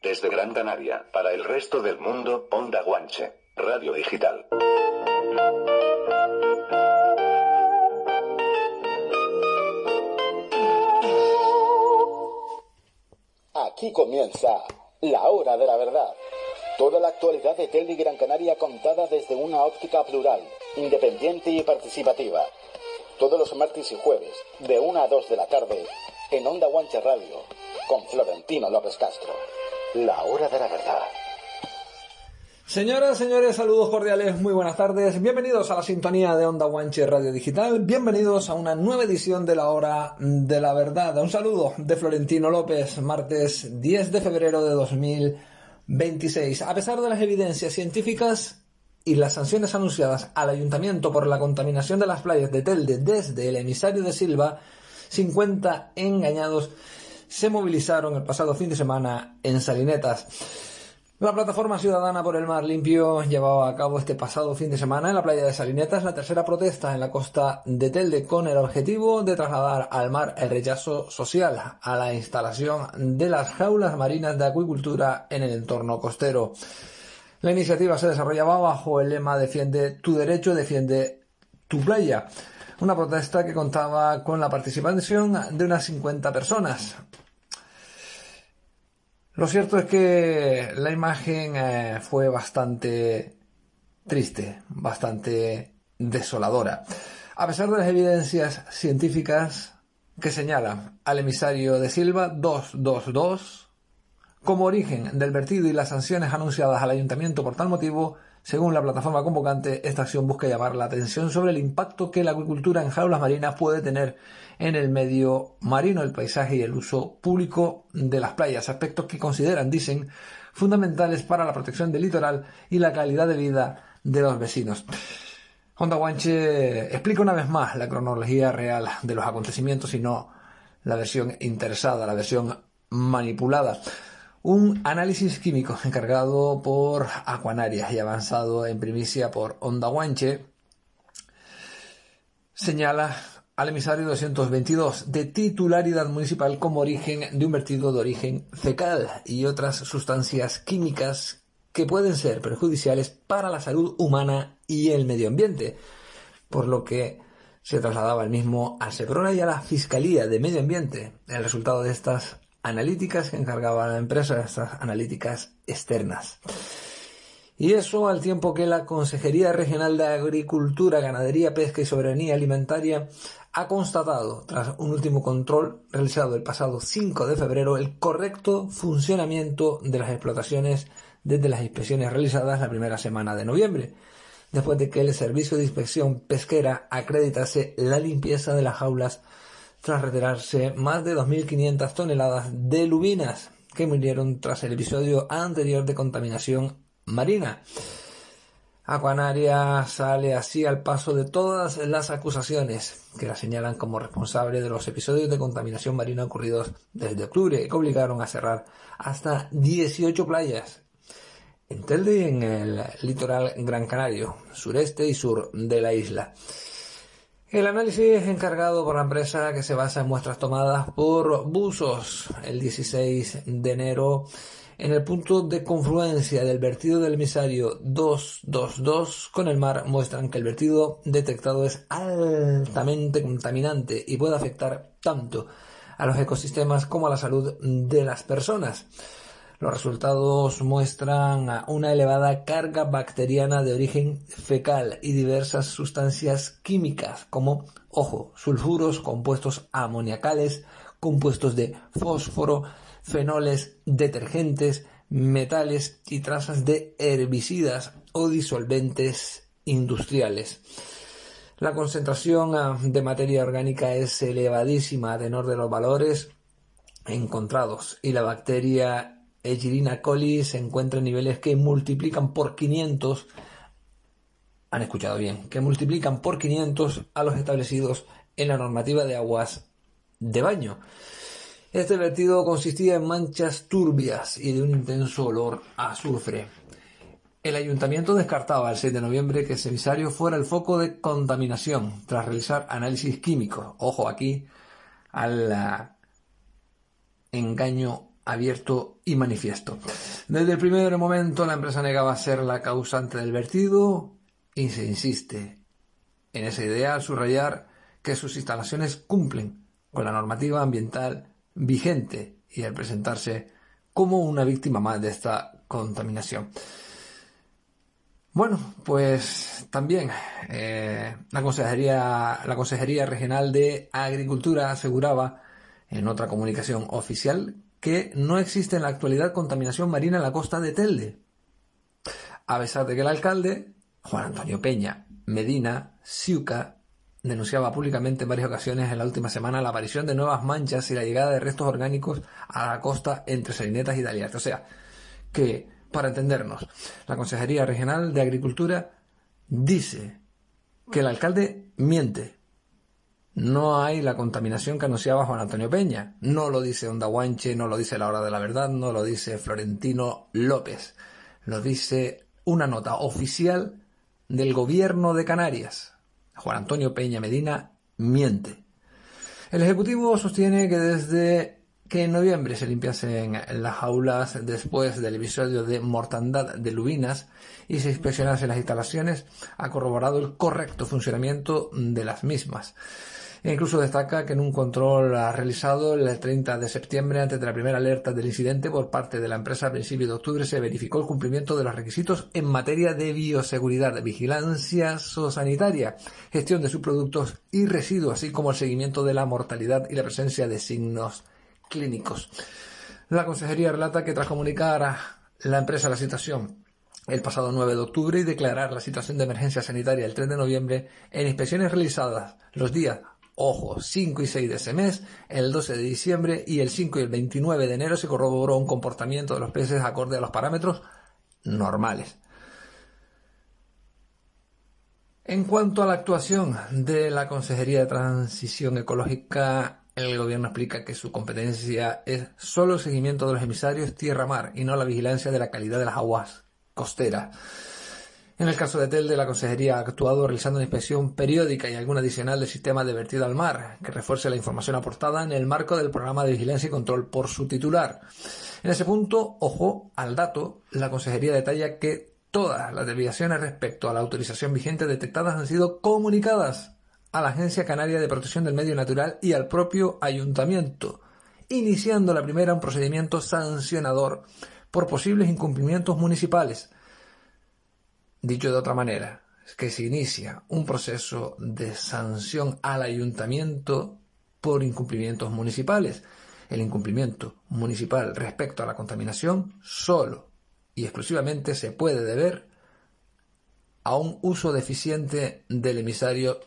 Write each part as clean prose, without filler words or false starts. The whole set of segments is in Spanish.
Desde Gran Canaria, para el resto del mundo, Onda Guanche, Radio Digital. Aquí comienza la hora de la verdad. Toda la actualidad de Telde y Gran Canaria contada desde una óptica plural, independiente y participativa. Todos los martes y jueves, de 1 a 2 de la tarde, en Onda Guanche Radio, con Florentino López Castro. La hora de la verdad. Señoras, señores, saludos cordiales, muy buenas tardes. Bienvenidos a la sintonía de Onda Guanche Radio Digital. Bienvenidos a una nueva edición de la hora de la verdad. Un saludo de Florentino López, martes 10 de febrero de 2026. A pesar de las evidencias científicas y las sanciones anunciadas al ayuntamiento por la contaminación de las playas de Telde desde el emisario de Silva, 50 engañados se movilizaron el pasado fin de semana en Salinetas. La plataforma ciudadana por el mar limpio llevaba a cabo este pasado fin de semana en la playa de Salinetas la tercera protesta en la costa de Telde con el objetivo de trasladar al mar el rechazo social a la instalación de las jaulas marinas de acuicultura en el entorno costero. La iniciativa se desarrollaba bajo el lema Defiende tu derecho, defiende tu playa. Una protesta que contaba con la participación de unas 50 personas. Lo cierto es que la imagen fue bastante triste, bastante desoladora. A pesar de las evidencias científicas que señalan al emisario de Silva 222 como origen del vertido y las sanciones anunciadas al ayuntamiento por tal motivo, según la plataforma convocante, esta acción busca llamar la atención sobre el impacto que la acuicultura en jaulas marinas puede tener en el medio marino, el paisaje y el uso público de las playas, aspectos que consideran, dicen, fundamentales para la protección del litoral y la calidad de vida de los vecinos. Onda Guanche explica una vez más la cronología real de los acontecimientos y no la versión interesada, la versión manipulada. Un análisis químico encargado por Aquanarias y avanzado en primicia por Onda Guanche señala al emisario 222 de titularidad municipal como origen de un vertido de origen fecal y otras sustancias químicas que pueden ser perjudiciales para la salud humana y el medio ambiente, por lo que se trasladaba el mismo al Seprona y a la Fiscalía de Medio Ambiente. El resultado de estas analíticas que encargaba la empresa, estas analíticas externas. Y eso al tiempo que la Consejería Regional de Agricultura, Ganadería, Pesca y Soberanía Alimentaria ha constatado, tras un último control realizado el pasado 5 de febrero, el correcto funcionamiento de las explotaciones desde las inspecciones realizadas la primera semana de noviembre, después de que el Servicio de Inspección Pesquera acreditase la limpieza de las jaulas tras retirarse más de 2.500 toneladas de lubinas que murieron tras el episodio anterior de contaminación marina. Aquanaria sale así al paso de todas las acusaciones que la señalan como responsable de los episodios de contaminación marina ocurridos desde octubre, que obligaron a cerrar hasta 18 playas en Telde y en el litoral gran canario, sureste y sur de la isla. El análisis encargado por la empresa, que se basa en muestras tomadas por buzos el 16 de enero en el punto de confluencia del vertido del emisario 222 con el mar, muestran que el vertido detectado es altamente contaminante y puede afectar tanto a los ecosistemas como a la salud de las personas. Los resultados muestran una elevada carga bacteriana de origen fecal y diversas sustancias químicas como, sulfuros, compuestos amoniacales, compuestos de fósforo, fenoles, detergentes, metales y trazas de herbicidas o disolventes industriales. La concentración de materia orgánica es elevadísima a tenor de los valores encontrados y la bacteria Escherichia coli se encuentra en niveles que multiplican por 500, han escuchado bien, que multiplican por 500 a los establecidos en la normativa de aguas de baño. Este vertido consistía en manchas turbias y de un intenso olor a azufre. El ayuntamiento descartaba el 6 de noviembre que ese emisario fuera el foco de contaminación tras realizar análisis químicos. Ojo aquí al engaño abierto y manifiesto. Desde el primer momento la empresa negaba ser la causante del vertido y se insiste en esa idea al subrayar que sus instalaciones cumplen con la normativa ambiental vigente y al presentarse como una víctima más de esta contaminación. Bueno, pues también la Consejería Regional de Agricultura aseguraba en otra comunicación oficial que no existe en la actualidad contaminación marina en la costa de Telde, a pesar de que el alcalde, Juan Antonio Peña Medina Siuca, denunciaba públicamente en varias ocasiones en la última semana la aparición de nuevas manchas y la llegada de restos orgánicos a la costa entre Salinetas y Daliarte. O sea, que, para entendernos, la Consejería Regional de Agricultura dice que el alcalde miente. No hay la contaminación que anunciaba Juan Antonio Peña. No lo dice Onda Guanche, no lo dice La Hora de la Verdad, no lo dice Florentino López. Lo dice una nota oficial del Gobierno de Canarias. Juan Antonio Peña Medina miente. El Ejecutivo sostiene que desde que en noviembre se limpiasen las jaulas después del episodio de mortandad de lubinas y se inspeccionasen las instalaciones, ha corroborado el correcto funcionamiento de las mismas. E incluso destaca que en un control realizado el 30 de septiembre, antes de la primera alerta del incidente por parte de la empresa a principios de octubre, se verificó el cumplimiento de los requisitos en materia de bioseguridad, vigilancia zoosanitaria, gestión de subproductos y residuos, así como el seguimiento de la mortalidad y la presencia de signos clínicos. La consejería relata que tras comunicar a la empresa la situación el pasado 9 de octubre y declarar la situación de emergencia sanitaria el 3 de noviembre, en inspecciones realizadas los días 5 y 6 de ese mes, el 12 de diciembre y el 5 y el 29 de enero se corroboró un comportamiento de los peces acorde a los parámetros normales. En cuanto a la actuación de la Consejería de Transición Ecológica, el gobierno explica que su competencia es solo el seguimiento de los emisarios tierra-mar y no la vigilancia de la calidad de las aguas costeras. En el caso de Telde, la Consejería ha actuado realizando una inspección periódica y alguna adicional del sistema de vertido al mar, que refuerce la información aportada en el marco del programa de vigilancia y control por su titular. En ese punto, ojo al dato, la Consejería detalla que todas las desviaciones respecto a la autorización vigente detectadas han sido comunicadas a la Agencia Canaria de Protección del Medio Natural y al propio Ayuntamiento, iniciando la primera un procedimiento sancionador por posibles incumplimientos municipales. Dicho de otra manera, es que se inicia un proceso de sanción al ayuntamiento por incumplimientos municipales. El incumplimiento municipal respecto a la contaminación solo y exclusivamente se puede deber a un uso deficiente del emisario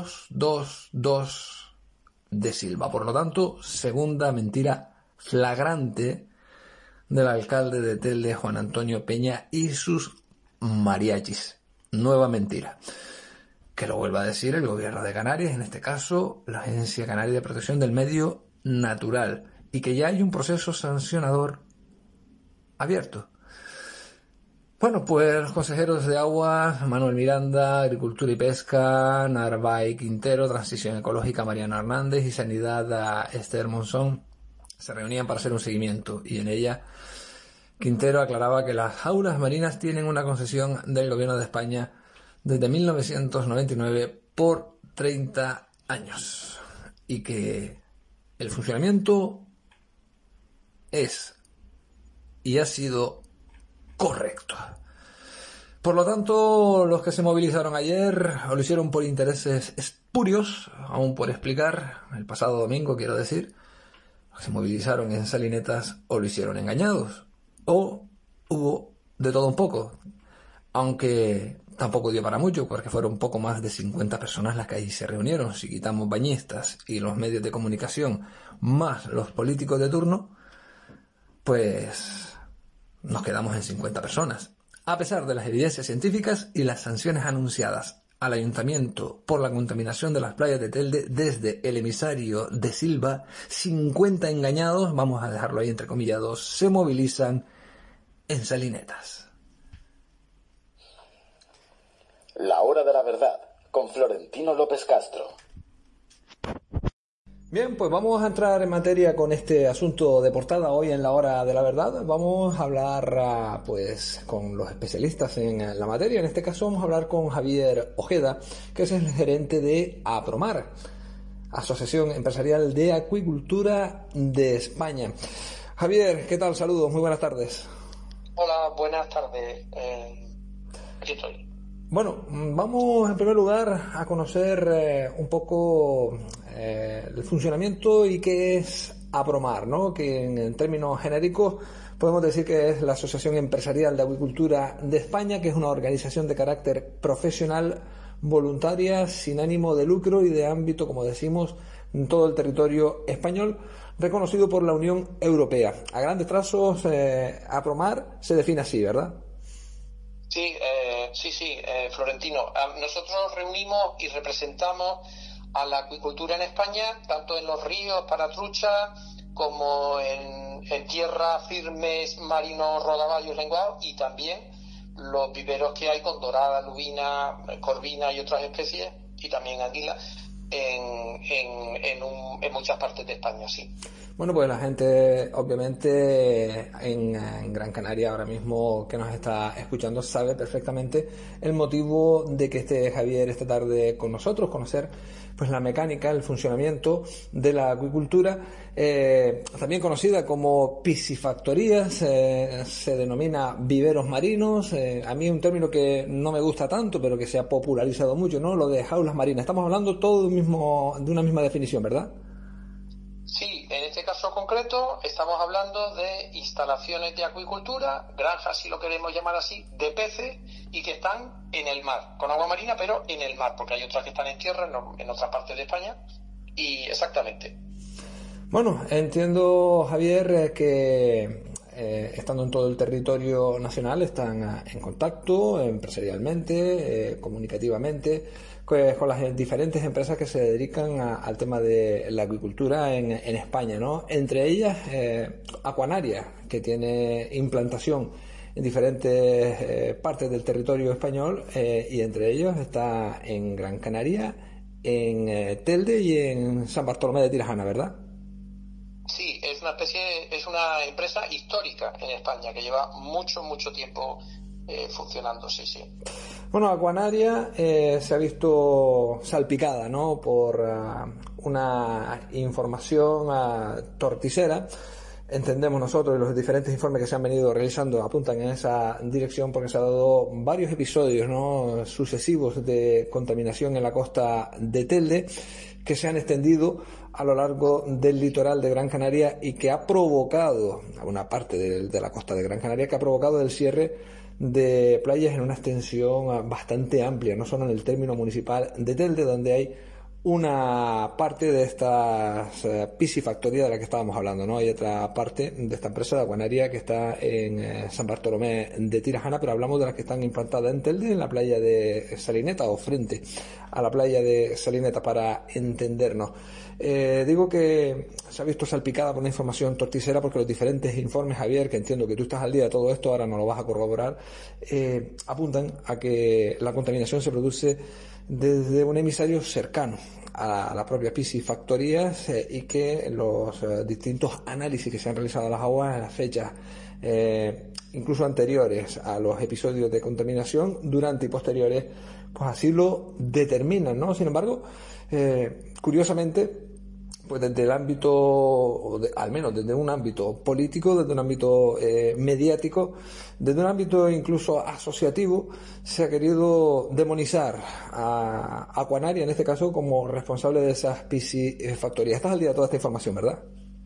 222 de Silva. Por lo tanto, segunda mentira flagrante del alcalde de Telde, Juan Antonio Peña, y sus mariachis. Nueva mentira. Que lo vuelva a decir el gobierno de Canarias, en este caso la Agencia Canaria de Protección del Medio Natural, y que ya hay un proceso sancionador abierto. Bueno, pues los consejeros de Agua, Manuel Miranda, Agricultura y Pesca, Narváez Quintero, Transición Ecológica, Mariano Hernández, y Sanidad, Esther Monzón, se reunían para hacer un seguimiento, y en ella Quintero aclaraba que las jaulas marinas tienen una concesión del Gobierno de España desde 1999 por 30 años y que el funcionamiento es y ha sido correcto. Por lo tanto, los que se movilizaron ayer o lo hicieron por intereses espurios, aún por explicar, el pasado domingo quiero decir, los que se movilizaron en Salinetas o lo hicieron engañados. O hubo de todo un poco, aunque tampoco dio para mucho, porque fueron poco más de 50 personas las que allí se reunieron. Si quitamos bañistas y los medios de comunicación, más los políticos de turno, pues nos quedamos en 50 personas. A pesar de las evidencias científicas y las sanciones anunciadas al ayuntamiento por la contaminación de las playas de Telde desde el emisario de Silva, 50 engañados, vamos a dejarlo ahí entrecomillados, se movilizan en Salinetas. La Hora de la Verdad, con Florentino López Castro. Bien, pues vamos a entrar en materia con este asunto de portada hoy en la hora de la verdad. Vamos a hablar pues con los especialistas en la materia. En este caso vamos a hablar con Javier Ojeda, que es el gerente de APROMAR, Asociación Empresarial de Acuicultura de España. Javier, ¿qué tal? Saludos, muy buenas tardes. Hola, buenas tardes. Aquí estoy. Bueno, vamos en primer lugar a conocer un poco el funcionamiento y qué es APROMAR, ¿no? Que en términos genéricos podemos decir que es la Asociación Empresarial de Acuicultura de España, que es una organización de carácter profesional, voluntaria, sin ánimo de lucro y de ámbito, como decimos, en todo el territorio español, reconocido por la Unión Europea. A grandes trazos, APROMAR se define así, ¿verdad? Sí, Florentino. Nosotros reunimos y representamos a la acuicultura en España, tanto en los ríos para trucha como en tierras firmes, marinos, rodaballos, lenguados, y también los viveros que hay con dorada, lubina, corvina y otras especies, y también anguila, en muchas partes de España, sí. Bueno, pues la gente, obviamente, en Gran Canaria ahora mismo que nos está escuchando sabe perfectamente el motivo de que esté Javier esta tarde con nosotros, conocer pues la mecánica, el funcionamiento de la acuicultura, también conocida como piscifactorías, se denomina viveros marinos. A mí un término que no me gusta tanto, pero que se ha popularizado mucho, ¿no? Lo de jaulas marinas. Estamos hablando todo de una misma definición, ¿verdad? Sí, en este caso concreto estamos hablando de instalaciones de acuicultura, granjas si lo queremos llamar así, de peces, y que están en el mar, con agua marina, pero en el mar, porque hay otras que están en tierra, en otras partes de España, y exactamente. Bueno, entiendo, Javier, que estando en todo el territorio nacional están en contacto empresarialmente, comunicativamente, con las diferentes empresas que se dedican al tema de la acuicultura en España, ¿no? Entre ellas, Aquanaria, que tiene implantación en diferentes partes del territorio español, y entre ellos está en Gran Canaria, en Telde y en San Bartolomé de Tirajana, ¿verdad? Sí, es una empresa histórica en España que lleva mucho tiempo funcionando, sí. Bueno, Aquanaria se ha visto salpicada, ¿no? Por una información torticera. Entendemos nosotros, y los diferentes informes que se han venido realizando apuntan en esa dirección, porque se han dado varios episodios, ¿no?, sucesivos de contaminación en la costa de Telde, que se han extendido a lo largo del litoral de Gran Canaria y que ha provocado, a una parte de la costa de Gran Canaria, que ha provocado el cierre de playas en una extensión bastante amplia, no solo en el término municipal de Telde, donde hay una parte de estas piscifactoría de la que estábamos hablando, ¿no? Hay otra parte de esta empresa de Aquanaria que está en San Bartolomé de Tirajana, pero hablamos de las que están implantadas en Telde, en la playa de Salineta, o frente a la playa de Salineta, para entendernos. Digo que se ha visto salpicada por una información torticera, porque los diferentes informes, Javier, que entiendo que tú estás al día de todo esto, ahora no lo vas a corroborar, apuntan a que la contaminación se produce desde un emisario cercano a las propias piscifactorías, y que los distintos análisis que se han realizado a las aguas en las fechas incluso anteriores a los episodios de contaminación, durante y posteriores, pues así lo determinan, ¿no? Sin embargo, curiosamente, pues desde el ámbito, al menos desde un ámbito político, desde un ámbito mediático, desde un ámbito incluso asociativo, se ha querido demonizar a Aquanaria, en este caso, como responsable de esas piscifactorías. Estás al día de toda esta información, ¿verdad?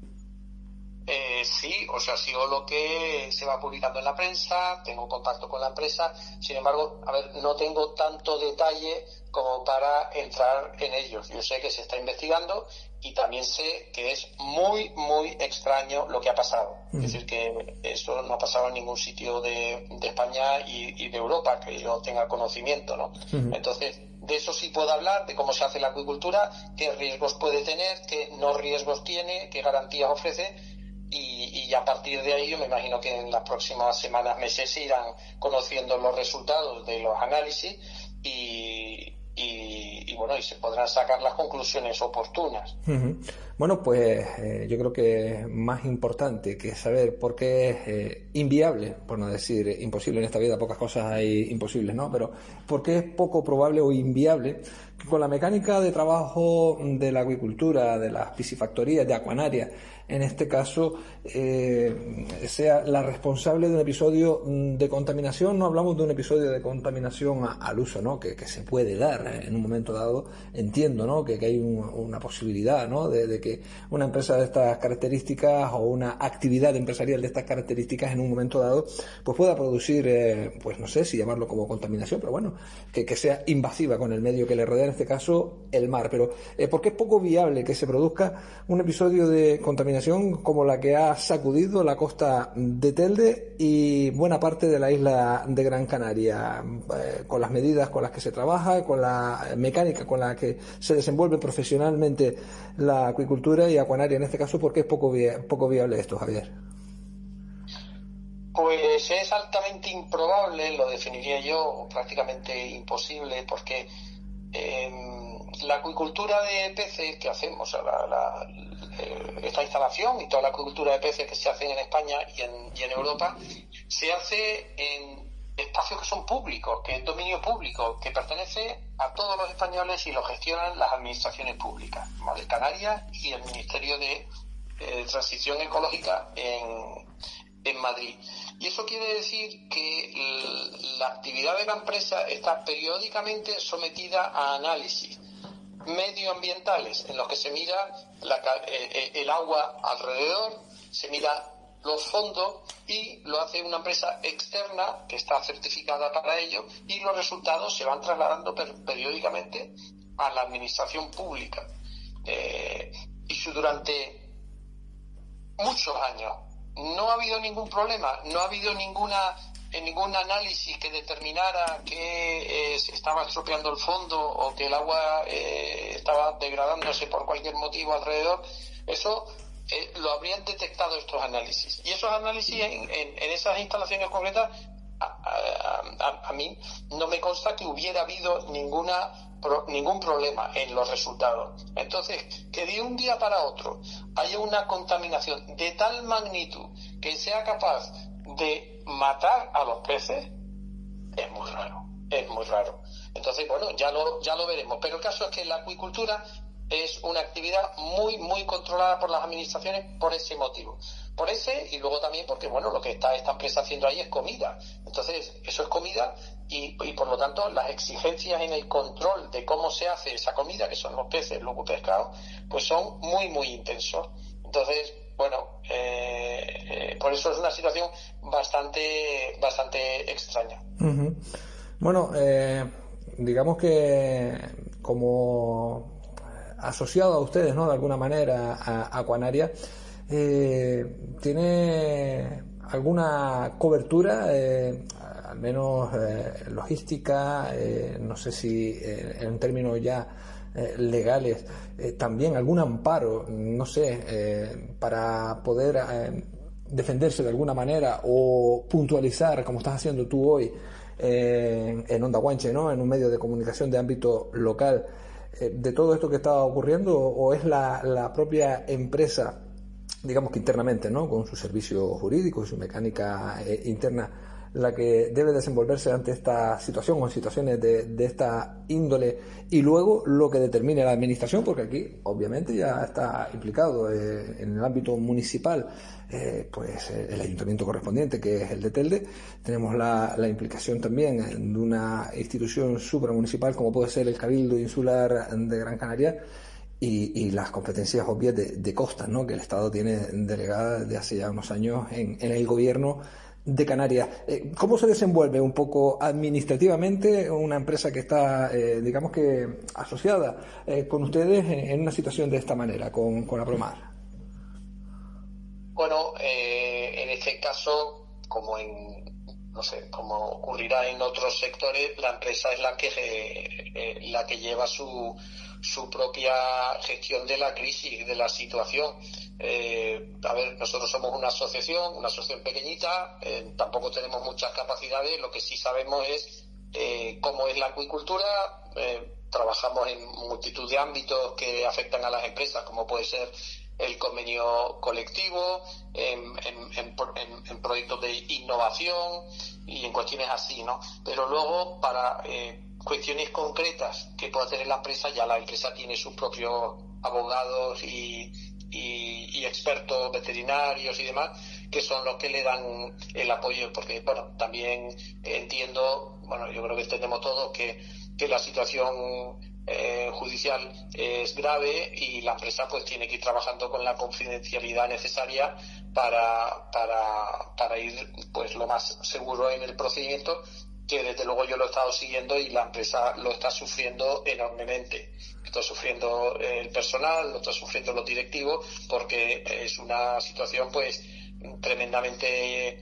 Sí, o sea, sigo lo que se va publicando en la prensa, tengo contacto con la empresa, sin embargo, no tengo tanto detalle como para entrar en ellos. Yo sé que se está investigando y también sé que es muy extraño lo que ha pasado. Es decir, que eso no ha pasado en ningún sitio de España y de Europa que yo tenga conocimiento, ¿no? Entonces, de eso sí puedo hablar, de cómo se hace la acuicultura, qué riesgos puede tener, qué no riesgos tiene, qué garantías ofrece. Y a partir de ahí yo me imagino que en las próximas semanas, meses, se irán conociendo los resultados de los análisis y bueno, y se podrán sacar las conclusiones oportunas. Uh-huh. Bueno, pues yo creo que más importante que saber por qué es inviable, por no decir imposible, en esta vida pocas cosas hay imposibles, ¿no? Pero por qué es poco probable o inviable que con la mecánica de trabajo de la acuicultura, de las piscifactorías, de Aquanaria, en este caso, sea la responsable de un episodio de contaminación. No hablamos de un episodio de contaminación al uso, ¿no? Que se puede dar en un momento dado. Entiendo, ¿no? Que hay una posibilidad, ¿no? De que una empresa de estas características o una actividad empresarial de estas características en un momento dado pues pueda producir, pues no sé si llamarlo como contaminación, pero bueno, que sea invasiva con el medio que le rodea, en este caso el mar. Pero ¿por qué es poco viable que se produzca un episodio de contaminación como la que ha sacudido la costa de Telde y buena parte de la isla de Gran Canaria, con las medidas con las que se trabaja, con la mecánica con la que se desenvuelve profesionalmente la acuicultura y Aquanaria en este caso? ¿Por qué es poco viable esto, Javier? Pues es altamente improbable, lo definiría yo, prácticamente imposible, porque la acuicultura de peces que hacemos, esta instalación y toda la acuicultura de peces que se hacen en España y en Europa, se hace en espacios que son públicos, que es dominio público, que pertenece a todos los españoles y lo gestionan las administraciones públicas, de Canarias y el Ministerio de Transición Ecológica en Madrid. Y eso quiere decir que la actividad de la empresa está periódicamente sometida a análisis medioambientales en los que se mira el agua alrededor, se mira los fondos y lo hace una empresa externa que está certificada para ello, y los resultados se van trasladando periódicamente a la administración pública. Y durante muchos años no ha habido ningún problema, no ha habido ningún análisis que determinara que se estaba estropeando el fondo o que el agua estaba degradándose por cualquier motivo alrededor. Eso lo habrían detectado estos análisis. Y esos análisis en esas instalaciones concretas, a mí no me consta que hubiera habido ningún problema en los resultados. Entonces, que de un día para otro haya una contaminación de tal magnitud que sea capaz de matar a los peces, es muy raro. Entonces, bueno, ya lo veremos. Pero el caso es que la acuicultura es una actividad muy, muy controlada por las administraciones por ese motivo. Por ese, y luego también porque, bueno, lo que está esta empresa haciendo ahí es comida. Entonces, eso es comida y por lo tanto las exigencias en el control de cómo se hace esa comida, que son los peces, los pescados, pues son muy, muy intensos. Entonces, bueno, por eso es una situación bastante extraña. Uh-huh. Bueno, digamos que como asociado a ustedes, ¿no?, de alguna manera a Aquanaria, ¿tiene alguna cobertura, al menos logística, no sé si en términos ya legales, también algún amparo, no sé, para poder defenderse de alguna manera o puntualizar, como estás haciendo tú hoy en Onda Guanche, ¿no?, en un medio de comunicación de ámbito local, de todo esto que está ocurriendo? ¿O es la propia empresa, digamos que internamente, ¿no?, con su servicio jurídico y su mecánica interna, la que debe desenvolverse ante esta situación o en situaciones de esta índole, y luego lo que determine la administración? Porque aquí obviamente ya está implicado en el ámbito municipal pues el ayuntamiento correspondiente, que es el de Telde. Tenemos la implicación también de una institución supramunicipal como puede ser el Cabildo Insular de Gran Canaria, y las competencias obvias de costas, ¿no?, que el Estado tiene delegadas desde hace ya unos años en el gobierno de Canarias. ¿Cómo se desenvuelve un poco administrativamente una empresa que está, digamos que asociada con ustedes en una situación de esta manera, con Apromar? Bueno, en este caso, como ocurrirá en otros sectores, la empresa es la que lleva su propia gestión de la crisis, de la situación. Nosotros somos una asociación pequeñita, tampoco tenemos muchas capacidades. Lo que sí sabemos es cómo es la acuicultura, trabajamos en multitud de ámbitos que afectan a las empresas, como puede ser el convenio colectivo, en proyectos de innovación y en cuestiones así, ¿no? Pero luego, para cuestiones concretas que pueda tener la empresa, ya la empresa tiene sus propios abogados y expertos veterinarios y demás, que son los que le dan el apoyo, porque, bueno, también entiendo, bueno, yo creo que entendemos todos que la situación judicial es grave y la empresa pues tiene que ir trabajando con la confidencialidad necesaria para ir pues lo más seguro en el procedimiento, que desde luego yo lo he estado siguiendo y la empresa lo está sufriendo enormemente. Está sufriendo el personal, lo está sufriendo los directivos, porque es una situación pues tremendamente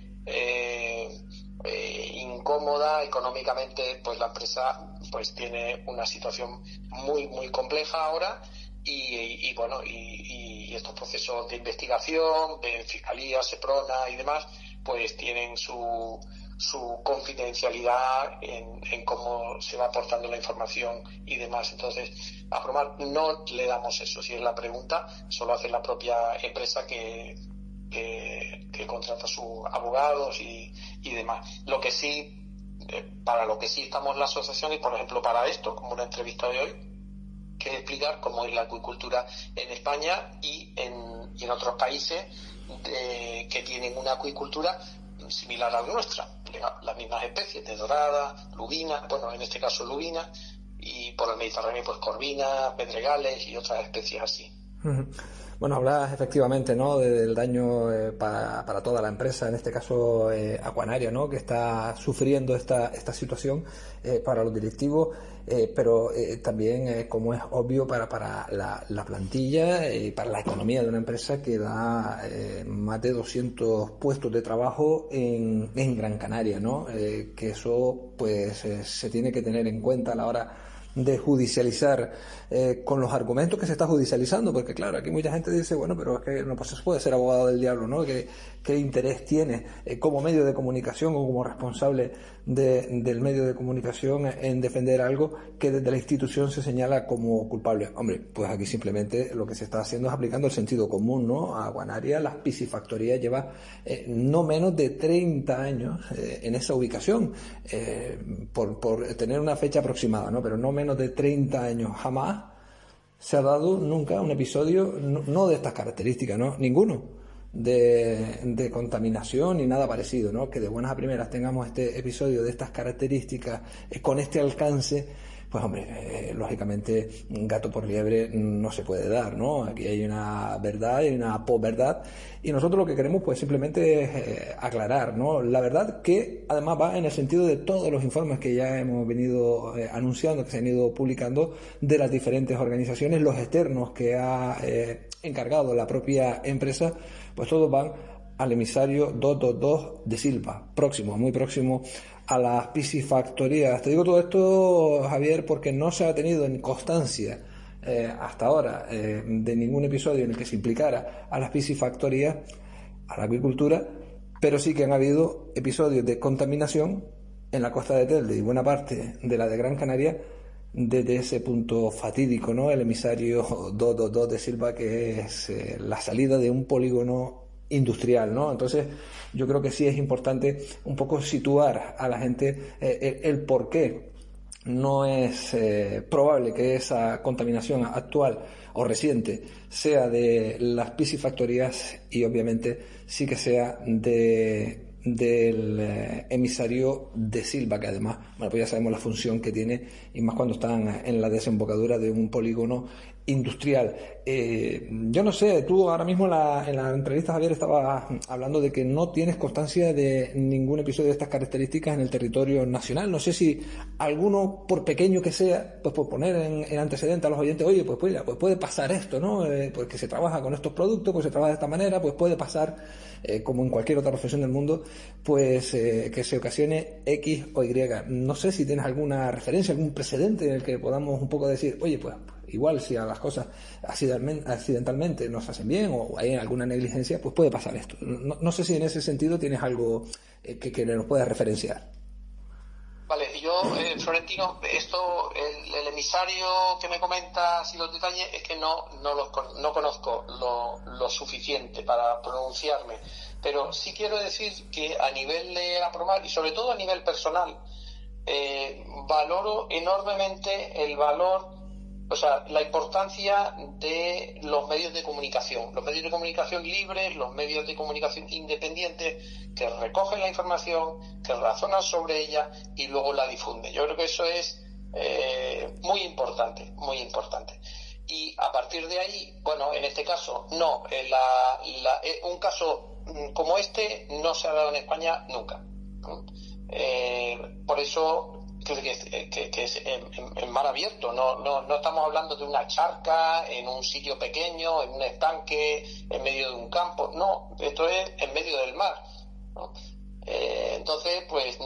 incómoda económicamente. Pues la empresa pues tiene una situación muy muy compleja ahora y bueno, y estos procesos de investigación de Fiscalía, Seprona y demás pues tienen su confidencialidad en cómo se va aportando la información y demás. Entonces, a Promar no le damos eso, si es la pregunta, solo hace la propia empresa que contrata sus abogados y demás. Lo que sí, para lo que sí estamos la asociación, y por ejemplo para esto, como la entrevista de hoy, que es explicar cómo es la acuicultura en España y en otros países que tienen una acuicultura similar a la nuestra, las mismas especies de dorada, lubina, bueno, en este caso lubina, y por el Mediterráneo pues corvina, pedregales y otras especies así. Bueno, hablas efectivamente, ¿no?, del daño para toda la empresa, en este caso Aquanaria, ¿no?, que está sufriendo esta situación para los directivos, pero también, como es obvio, para la plantilla y para la economía de una empresa que da más de 200 puestos de trabajo en Gran Canaria, ¿no? Que eso pues se tiene que tener en cuenta a la hora de judicializar con los argumentos que se está judicializando, porque claro, aquí mucha gente dice, bueno, pero es que no se puede ser abogado del diablo, ¿no? ¿Qué interés tiene como medio de comunicación o como responsable del medio de comunicación en defender algo que desde la institución se señala como culpable? Hombre, pues aquí simplemente lo que se está haciendo es aplicando el sentido común, ¿no? A Aquanaria, la piscifactoría lleva no menos de 30 años en esa ubicación, por tener una fecha aproximada, ¿no? Pero no menos de 30 años. Jamás se ha dado nunca un episodio, no de estas características, ¿no? Ninguno de contaminación ni nada parecido, ¿no? Que de buenas a primeras tengamos este episodio de estas características con este alcance, pues hombre, lógicamente gato por liebre no se puede dar, ¿no? Aquí hay una verdad y una posverdad, y nosotros lo que queremos pues simplemente es aclarar, ¿no?, la verdad, que además va en el sentido de todos los informes que ya hemos venido anunciando, que se han ido publicando de las diferentes organizaciones, los externos que ha encargado la propia empresa, pues todos van al emisario 222 de Silva, muy próximo a las piscifactorías. Te digo todo esto, Javier, porque no se ha tenido en constancia hasta ahora de ningún episodio en el que se implicara a las piscifactorías, a la acuicultura, pero sí que han habido episodios de contaminación en la costa de Telde y buena parte de la de Gran Canaria, desde ese punto fatídico, ¿no?, el emisario 222 de Silva, que es la salida de un polígono industrial, ¿no? Entonces yo creo que sí es importante un poco situar a la gente el por qué no es probable que esa contaminación actual o reciente sea de las piscifactorías, y obviamente sí que sea del emisario de Silva, que además, bueno, pues ya sabemos la función que tiene, y más cuando están en la desembocadura de un polígono industrial. Yo no sé, tú ahora mismo en la entrevista, Javier, estabas hablando de que no tienes constancia de ningún episodio de estas características en el territorio nacional. No sé si alguno, por pequeño que sea, pues por poner en antecedente a los oyentes, oye, pues puede pasar esto, ¿no? Pues que se trabaja con estos productos, pues se trabaja de esta manera, pues puede pasar, como en cualquier otra profesión del mundo, pues que se ocasione X o Y. No sé si tienes alguna referencia, algún precedente en el que podamos un poco decir, oye, pues igual si a las cosas accidentalmente no se hacen bien o hay alguna negligencia, pues puede pasar esto. No sé si en ese sentido tienes algo que nos puedas referenciar. Vale, yo, Florentino, el emisario que me comenta así los detalles es que no conozco lo suficiente para pronunciarme, pero sí quiero decir que a nivel de Apromar y sobre todo a nivel personal, valoro enormemente la importancia de los medios de comunicación libres, los medios de comunicación independientes que recogen la información, que razonan sobre ella y luego la difunden. Yo creo que eso es muy importante, muy importante. Y a partir de ahí, bueno, en este caso, no, un caso como este no se ha dado en España nunca. Por eso que es en mar abierto, no estamos hablando de una charca en un sitio pequeño, en un estanque, en medio de un campo, no, esto es en medio del mar, ¿no? Entonces, pues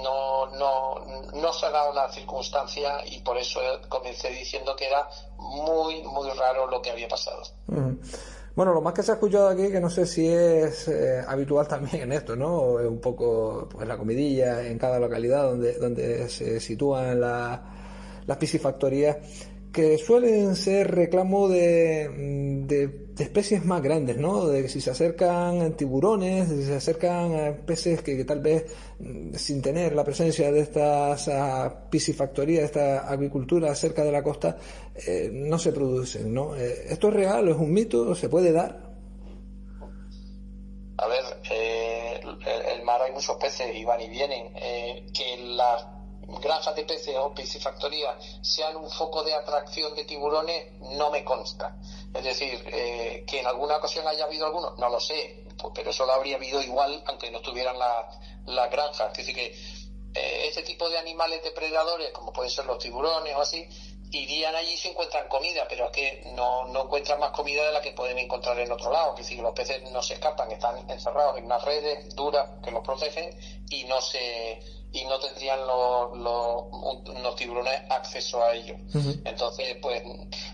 no se ha dado la circunstancia y por eso comencé diciendo que era muy, muy raro lo que había pasado. Bueno, lo más que se ha escuchado aquí, que no sé si es habitual también en esto, ¿no? O es un poco pues la comidilla en cada localidad donde se sitúan las piscifactorías, que suelen ser reclamo de especies más grandes, ¿no? De que si se acercan tiburones, si se acercan peces que tal vez sin tener la presencia de estas piscifactorías, de esta acuicultura cerca de la costa, no se producen, ¿no? ¿Esto es real o es un mito? ¿Se puede dar? A ver, el mar hay muchos peces y van y vienen. Que las granjas de peces o piscifactorías sean un foco de atracción de tiburones no me consta. Es decir, que en alguna ocasión haya habido alguno, no lo sé, pero eso lo habría habido igual aunque no estuvieran las granjas. Es decir, que este tipo de animales depredadores, como pueden ser los tiburones o así, irían allí si encuentran comida, pero es que no encuentran más comida de la que pueden encontrar en otro lado. Es decir, que los peces no se escapan, están encerrados en unas redes duras que los protegen y no tendrían los tiburones acceso a ellos. Uh-huh. Entonces, pues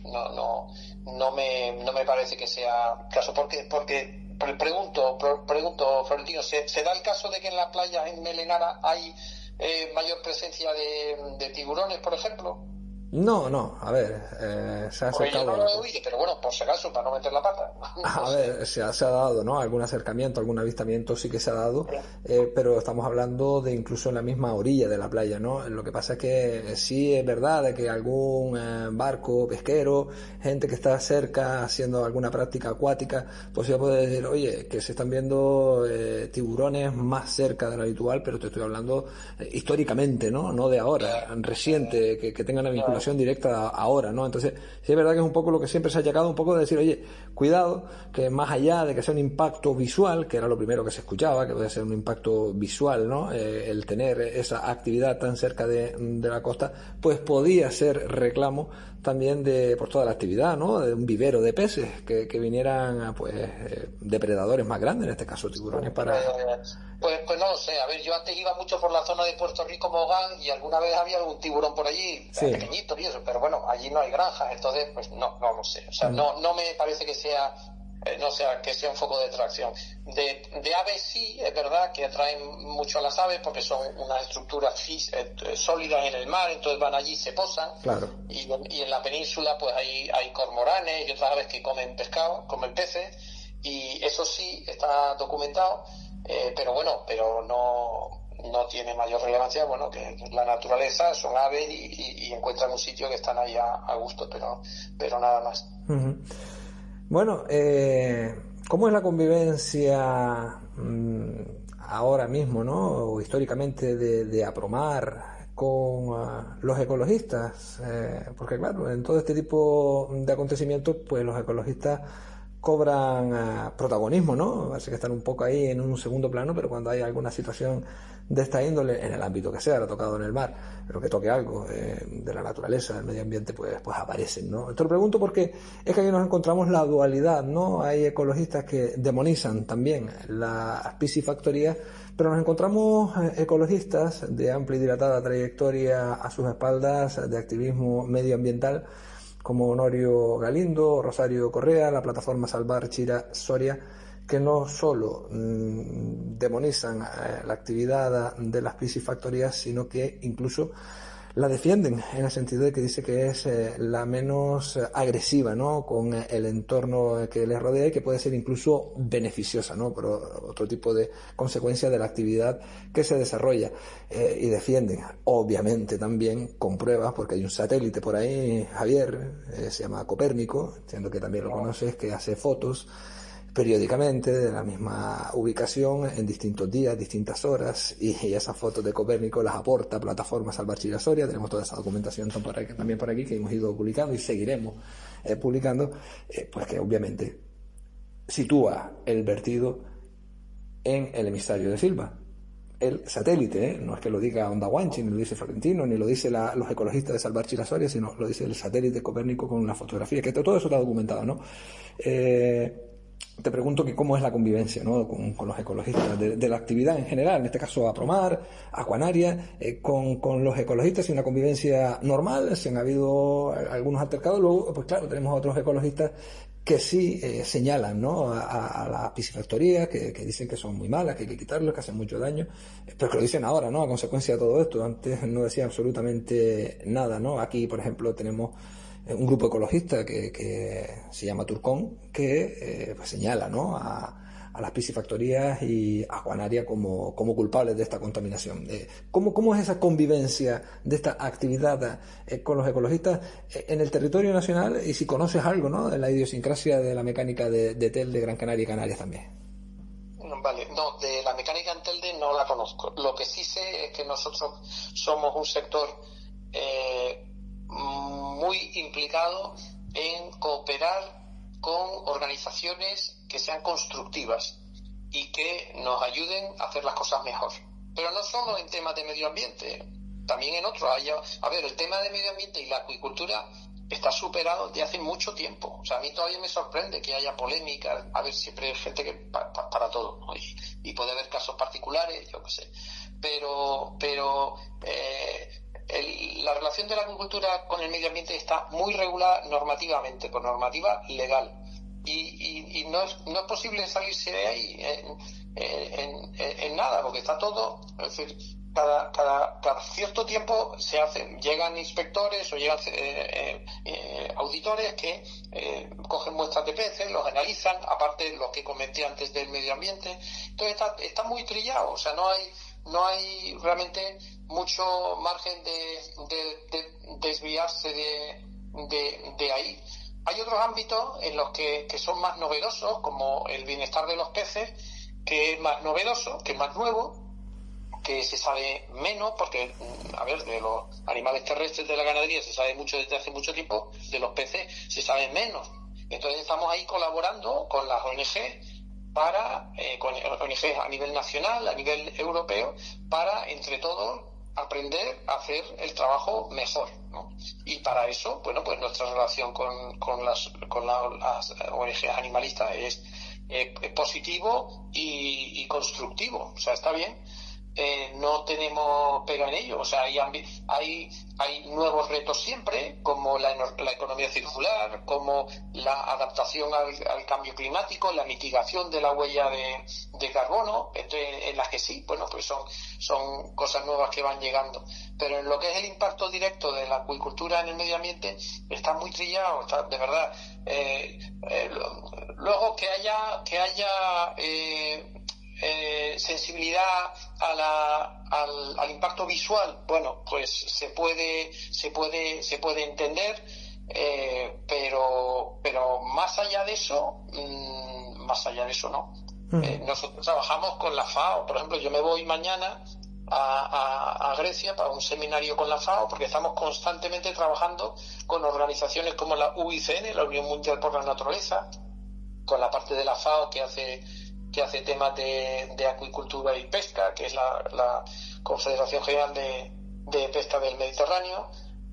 no me parece que sea caso, porque pregunto, Florentino, ¿se da el caso de que en las playas en Melenara hay mayor presencia de tiburones, por ejemplo? No, a ver, se ha acercado... Yo no lo he oído, pero bueno, por si acaso, para no meter la pata. A ver, se ha dado, ¿no? Algún acercamiento, algún avistamiento sí que se ha dado, pero estamos hablando de incluso en la misma orilla de la playa, ¿no? Lo que pasa es que sí es verdad de que algún barco pesquero, gente que está cerca haciendo alguna práctica acuática, pues ya puede decir, oye, que se están viendo tiburones más cerca de lo habitual, pero te estoy hablando históricamente, ¿no? No de ahora, reciente, que tengan una vinculación directa ahora, ¿no? Entonces, sí es verdad que es un poco lo que siempre se ha achacado, un poco de decir, oye, cuidado, que más allá de que sea un impacto visual, que era lo primero que se escuchaba, que puede ser un impacto visual, ¿no? El tener esa actividad tan cerca de la costa, pues podía ser reclamo también por toda la actividad, ¿no? De un vivero de peces, que vinieran, pues, depredadores más grandes, en este caso tiburones, para... Pues no lo sé, a ver, yo antes iba mucho por la zona de Puerto Rico, Mogán, y alguna vez había algún tiburón por allí, sí, pequeñito y eso, pero bueno, allí no hay granjas, entonces pues no lo sé, o sea, no me parece que sea que sea un foco de atracción. De aves sí, es verdad que atraen mucho a las aves porque son unas estructuras sólidas en el mar, entonces van allí y se posan. Claro. Y en la península pues hay cormoranes y otras aves que comen pescado, comen peces, y eso sí está documentado, pero no tiene mayor relevancia, bueno, que la naturaleza, son aves y encuentran un sitio que están ahí a gusto, pero nada más. Uh-huh. Bueno, ¿cómo es la convivencia ahora mismo, ¿no? O históricamente de Apromar con los ecologistas? Porque claro, en todo este tipo de acontecimientos, pues los ecologistas cobran protagonismo, ¿no? Parece que están un poco ahí en un segundo plano, pero cuando hay alguna situación de esta índole, en el ámbito que sea, lo ha tocado en el mar, pero que toque algo de la naturaleza, del medio ambiente, pues aparecen, ¿no? Esto lo pregunto porque es que aquí nos encontramos la dualidad, ¿no? Hay ecologistas que demonizan también las piscifactorías, pero nos encontramos ecologistas de amplia y dilatada trayectoria a sus espaldas de activismo medioambiental, como Honorio Galindo, Rosario Correa, la plataforma Salvar Chira Soria, que no solo demonizan la actividad de las piscifactorías, sino que incluso la defienden, en el sentido de que dice que es la menos agresiva, ¿no?, con el entorno que les rodea, y que puede ser incluso beneficiosa, ¿no?, por otro tipo de consecuencia de la actividad que se desarrolla. Y defienden, obviamente, también con pruebas, porque hay un satélite por ahí, Javier, se llama Copérnico, entiendo que también lo conoces, que hace fotos periódicamente de la misma ubicación en distintos días, distintas horas, y esas fotos de Copérnico las aporta a plataformas Salvarchila Soria. Tenemos toda esa documentación también por aquí, que hemos ido publicando y seguiremos publicando, pues que obviamente sitúa el vertido en el emisario de Silva, el satélite, no es que lo diga Onda Guanche, ni lo dice Florentino, ni lo dice los ecologistas de Salvarchila Soria, sino lo dice el satélite Copérnico con una fotografía, que todo eso está documentado, ¿no? Te pregunto que cómo es la convivencia, ¿no?, con los ecologistas de la actividad en general, en este caso Apromar, Aquanaria, con los ecologistas, si una convivencia normal, si han habido algunos altercados. Luego, pues claro, tenemos a otros ecologistas que sí señalan, ¿no?, a las piscifactorías, que dicen que son muy malas, que hay que quitarlas, que hacen mucho daño, pero que lo dicen ahora, ¿no?, a consecuencia de todo esto. Antes no decían absolutamente nada, ¿no? Aquí, por ejemplo, tenemos un grupo ecologista que se llama Turcón, que pues señala, ¿no?, a las piscifactorías y a Aquanaria como culpables de esta contaminación. ¿Cómo es esa convivencia de esta actividad con los ecologistas en el territorio nacional? Y si conoces algo, ¿no?, de la idiosincrasia de la mecánica de Telde, Gran Canaria y Canarias también. Vale, no, de la mecánica en Telde no la conozco. Lo que sí sé es que nosotros somos un sector muy implicado en cooperar con organizaciones que sean constructivas y que nos ayuden a hacer las cosas mejor. Pero no solo en temas de medio ambiente, también en otros. A ver, el tema de medio ambiente y la acuicultura está superado desde hace mucho tiempo. O sea, a mí todavía me sorprende que haya polémica. A ver, siempre hay gente que para todo, ¿no? Y puede haber casos particulares, yo qué sé. Pero la relación de la agricultura con el medio ambiente está muy regulada normativamente, por normativa legal, y no es posible salirse de ahí en nada, porque está todo, es decir, cada cierto tiempo llegan inspectores o llegan auditores que cogen muestras de peces, los analizan, aparte de los que comenté antes del medio ambiente. Entonces está muy trillado, o sea, no hay realmente mucho margen de desviarse de ahí. Hay otros ámbitos en los que son más novedosos, como el bienestar de los peces, que es más novedoso, que es más nuevo, que se sabe menos, porque, a ver, de los animales terrestres de la ganadería se sabe mucho desde hace mucho tiempo, de los peces se sabe menos. Entonces estamos ahí colaborando con las ONG, con ONG a nivel nacional, a nivel europeo, para entre todos aprender a hacer el trabajo mejor, ¿no? Y para eso, bueno, pues nuestra relación con las ONG animalistas es positivo y constructivo, o sea, está bien. No tenemos pega en ello, o sea, hay nuevos retos siempre, como la economía circular, como la adaptación al cambio climático, la mitigación de la huella de carbono, en las que sí, bueno, pues son cosas nuevas que van llegando, pero en lo que es el impacto directo de la acuicultura en el medio ambiente está muy trillado, de verdad. Luego que haya sensibilidad al impacto visual, bueno, pues se puede entender, pero más allá de eso no. Nosotros trabajamos con la FAO, por ejemplo. Yo me voy mañana a Grecia para un seminario con la FAO, porque estamos constantemente trabajando con organizaciones como la UICN, la Unión Mundial por la Naturaleza, con la parte de la FAO que hace temas de acuicultura y pesca, que es la Confederación General de Pesca del Mediterráneo,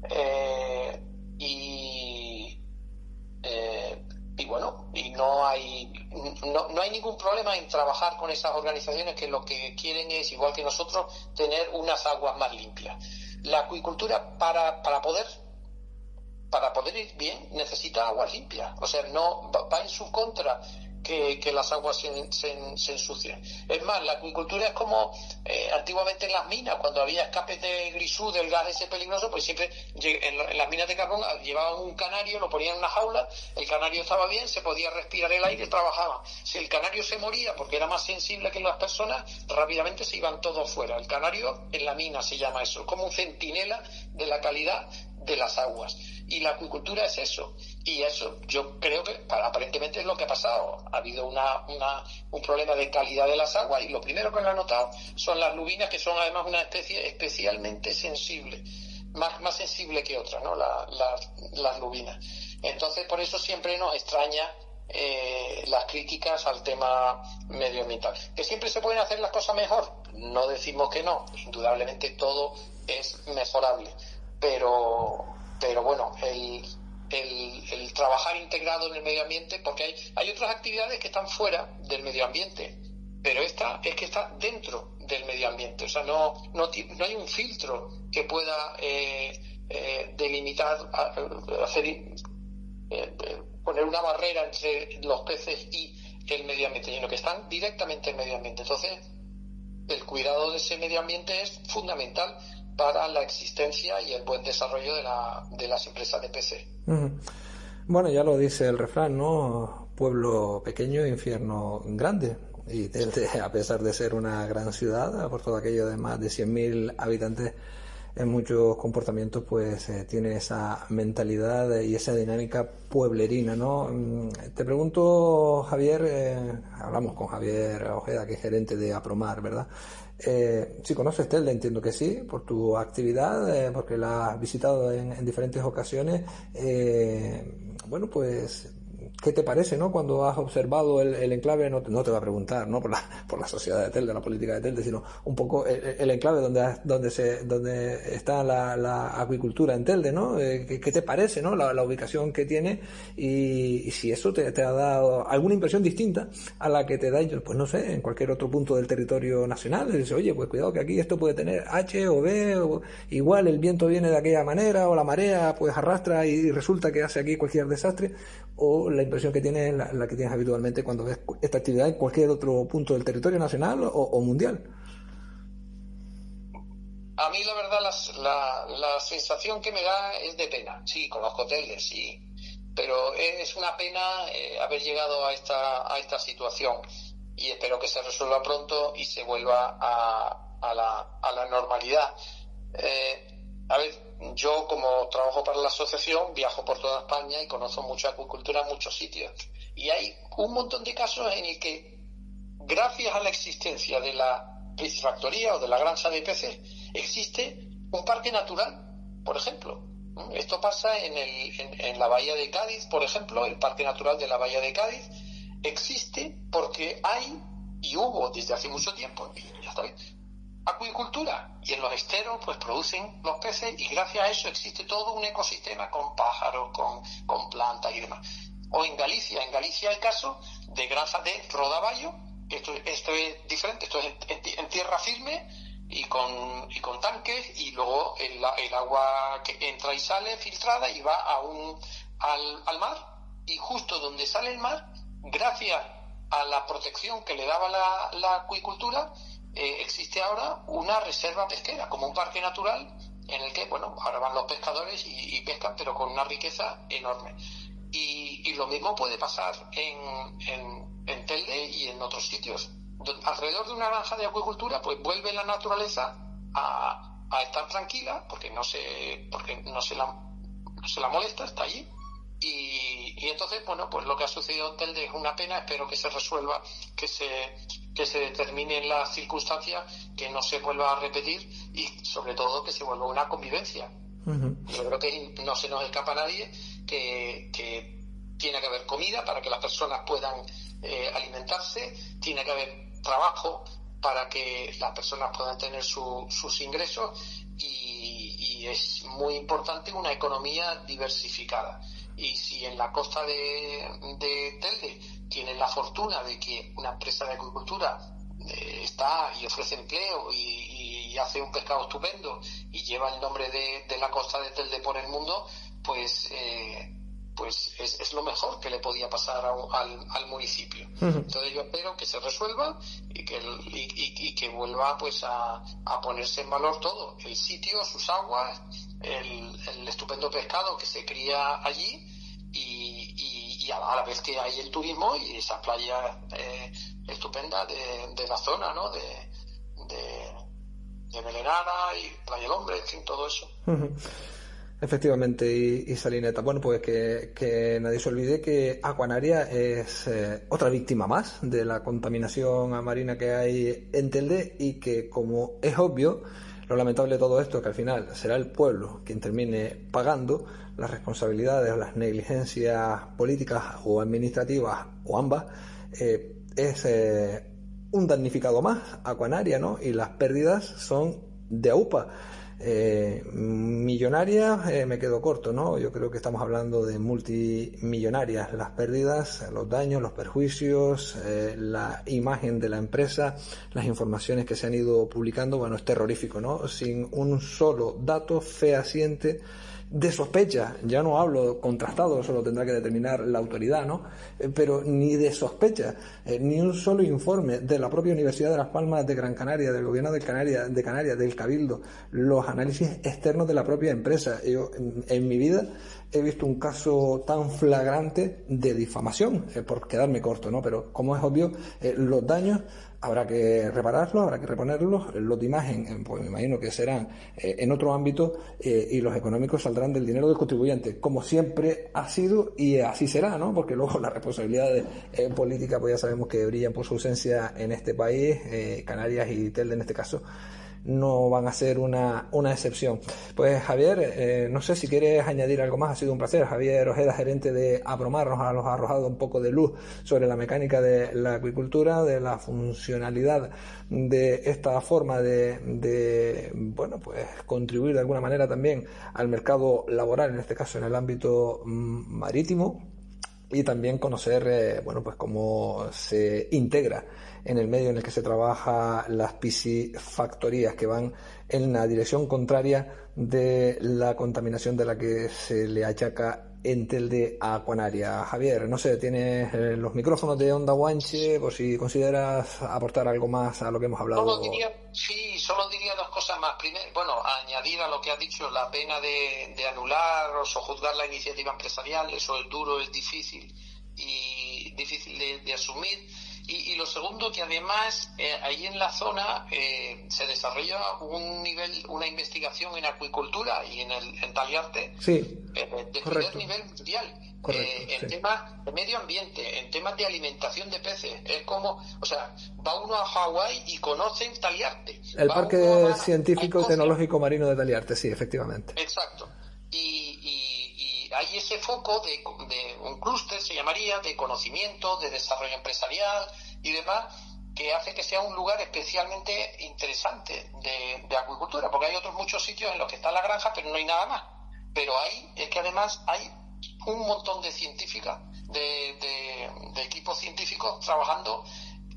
y bueno, y no hay ningún problema en trabajar con esas organizaciones, que lo que quieren es, igual que nosotros, tener unas aguas más limpias. La acuicultura, para poder ir bien, necesita aguas limpias. O sea, no va en su contra que las aguas se ensucien. Es más, la acuicultura es como antiguamente en las minas, cuando había escapes de grisú, del gas ese peligroso, pues siempre en las minas de carbón llevaban un canario, lo ponían en una jaula, el canario estaba bien, se podía respirar el aire, trabajaba. Si el canario se moría porque era más sensible que las personas, rápidamente se iban todos fuera. El canario en la mina se llama eso, es como un centinela de la calidad de las aguas. Y la acuicultura es eso. Y eso yo creo que aparentemente es lo que ha pasado. Ha habido un problema de calidad de las aguas, y lo primero que lo han notado son las lubinas, que son además una especie especialmente sensible, más sensible que otras, ¿no? Las lubinas. Entonces, por eso siempre nos extraña las críticas al tema medioambiental. ¿Que siempre se pueden hacer las cosas mejor? No decimos que no. Indudablemente todo es mejorable. Pero bueno, el trabajar integrado en el medio ambiente, porque hay otras actividades que están fuera del medio ambiente, pero esta es que está dentro del medio ambiente. O sea, no hay un filtro que pueda delimitar, poner una barrera entre los peces y el medio ambiente, sino que están directamente en el medio ambiente. Entonces, el cuidado de ese medio ambiente es fundamental para la existencia y el buen desarrollo de las empresas de peces. Bueno, ya lo dice el refrán, ¿no? Pueblo pequeño, infierno grande. Y Telde, a pesar de ser una gran ciudad, por todo aquello de más de 100.000 habitantes, en muchos comportamientos pues tiene esa mentalidad y esa dinámica pueblerina, ¿no? Te pregunto, Javier, hablamos con Javier Ojeda, que es gerente de Apromar, ¿verdad? Si conoces Telde, entiendo que sí, por tu actividad, porque la has visitado en diferentes ocasiones. Bueno, pues, ¿qué te parece, no? Cuando has observado el enclave, no te voy a preguntar, ¿no? Por la sociedad de Telde, la política de Telde, sino un poco el enclave donde está la acuicultura en Telde, ¿no? ¿Qué te parece, no? La ubicación que tiene, y si eso te ha dado alguna impresión distinta a la que te da, pues no sé, en cualquier otro punto del territorio nacional. Dices, oye, pues cuidado que aquí esto puede tener H o B, o igual el viento viene de aquella manera, o la marea pues arrastra y resulta que hace aquí cualquier desastre, o la impresión que tienes la que tienes habitualmente cuando ves esta actividad en cualquier otro punto del territorio nacional o mundial. A mí la verdad la sensación que me da es de pena. Sí, conozco Telde, sí, pero es una pena haber llegado a esta situación, y espero que se resuelva pronto y se vuelva a la normalidad. A ver, yo como trabajo para la asociación viajo por toda España y conozco mucha acuicultura en muchos sitios, y hay un montón de casos en el que, gracias a la existencia de la piscifactoría o de la granja de peces, existe un parque natural, por ejemplo. Esto pasa en la bahía de Cádiz, por ejemplo. El parque natural de la bahía de Cádiz existe porque hay y hubo desde hace mucho tiempo, y ya está bien, acuicultura, y en los esteros pues producen los peces, y gracias a eso existe todo un ecosistema con pájaros, con plantas y demás. O en Galicia el caso de granja de rodaballo, esto es diferente, esto es en tierra firme y con tanques, y luego el agua que entra y sale filtrada y va al mar, y justo donde sale el mar, gracias a la protección que le daba la acuicultura, existe ahora una reserva pesquera, como un parque natural, en el que, bueno, ahora van los pescadores y pescan, pero con una riqueza enorme. Y lo mismo puede pasar en Telde y en otros sitios. Alrededor de una granja de acuicultura, pues vuelve la naturaleza a estar tranquila, porque no se la molesta, está allí. Y entonces, bueno, pues lo que ha sucedido en Telde es una pena. Espero que se resuelva, que se determinen las circunstancias, que no se vuelva a repetir, y sobre todo que se vuelva una convivencia. Yo creo que no se nos escapa a nadie que tiene que haber comida para que las personas puedan alimentarse, tiene que haber trabajo para que las personas puedan tener sus ingresos, y es muy importante una economía diversificada. Y si en la costa de Telde tienen la fortuna de que una empresa de acuicultura está y ofrece empleo y hace un pescado estupendo y lleva el nombre de la costa de Telde por el mundo, pues pues es lo mejor que le podía pasar al municipio. Entonces yo espero que se resuelva y que vuelva pues a ponerse en valor todo, el sitio, sus aguas, el estupendo pescado que se cría allí y a la vez que hay el turismo y esas playas estupendas de la zona, ¿no? de Melenara y Playa del Hombre, en fin, todo eso. Efectivamente, y Salineta. Bueno, pues que nadie se olvide que Acuanaria es otra víctima más de la contaminación marina que hay en Telde, y que, como es obvio, lo lamentable de todo esto es que al final será el pueblo quien termine pagando las responsabilidades o las negligencias políticas o administrativas, o ambas. Es un damnificado más, Acuanaria, ¿no? Y las pérdidas son de AUPA. Millonarias, me quedo corto, ¿no? Yo creo que estamos hablando de multimillonarias. Las pérdidas, los daños, los perjuicios, la imagen de la empresa, las informaciones que se han ido publicando, bueno, es terrorífico, ¿no? Sin un solo dato fehaciente de sospecha, ya no hablo contrastado, eso lo tendrá que determinar la autoridad, ¿no? Pero ni de sospecha, ni un solo informe de la propia Universidad de Las Palmas de Gran Canaria, del gobierno de Canarias, del Cabildo, los análisis externos de la propia empresa. Yo en mi vida he visto un caso tan flagrante de difamación, por quedarme corto, ¿no? Pero como es obvio, los daños habrá que repararlos, habrá que reponerlos. Los de imagen, pues me imagino que serán en otro ámbito, y los económicos saldrán del dinero del contribuyente, como siempre ha sido y así será, ¿no? Porque luego las responsabilidades políticas, pues ya sabemos que brillan por su ausencia en este país. Canarias y Telde en este caso no van a ser una excepción. Pues Javier, no sé si quieres añadir algo más. Ha sido un placer. Javier Ojeda, gerente de Apromar, nos ha arrojado un poco de luz sobre la mecánica de la acuicultura, de la funcionalidad de esta forma de bueno, pues contribuir de alguna manera también al mercado laboral, en este caso en el ámbito marítimo, y también conocer bueno, pues cómo se integra en el medio en el que se trabaja las piscifactorías, que van en la dirección contraria de la contaminación de la que se le achaca en Telde a Acuanaria. Javier, no sé, tienes los micrófonos de Onda Guanche, por si consideras aportar algo más a lo que hemos hablado. Solo diría dos cosas más. Primero, bueno, añadir a lo que has dicho, la pena de anular o sojuzgar la iniciativa empresarial. Eso es duro, es difícil y difícil de asumir. Y lo segundo, que además ahí en la zona se desarrolla una investigación en acuicultura y en Taliarte, sí, de correcto, primer nivel mundial, en sí, temas de medio ambiente, en temas de alimentación de peces. Es como, o sea, va uno a Hawái y conocen Taliarte. El Parque Científico y Tecnológico Marino de Taliarte, sí, efectivamente. Exacto. Y hay ese foco de un clúster, se llamaría, de conocimiento, de desarrollo empresarial y demás, que hace que sea un lugar especialmente interesante de acuicultura, porque hay otros muchos sitios en los que está la granja, pero no hay nada más. Pero es que además hay un montón de científicas, de equipos científicos trabajando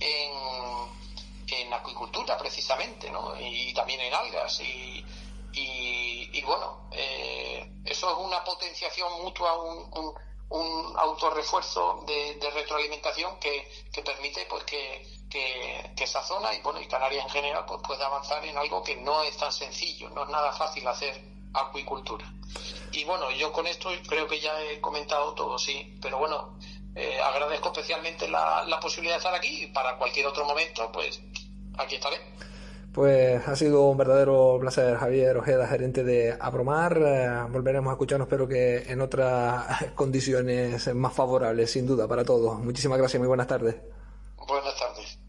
en acuicultura precisamente, ¿no? Y también en algas y bueno, eso es una potenciación mutua, un autorrefuerzo de retroalimentación que permite pues que esa zona y bueno, y Canarias en general pues pueda avanzar en algo que no es tan sencillo, no es nada fácil hacer acuicultura. Y bueno, yo con esto creo que ya he comentado todo, sí, pero bueno, agradezco especialmente la posibilidad de estar aquí, y para cualquier otro momento pues aquí estaré. Pues ha sido un verdadero placer, Javier Ojeda, gerente de Apromar. Volveremos a escucharnos, espero que en otras condiciones más favorables, sin duda, para todos. Muchísimas gracias, muy buenas tardes. Buenas tardes.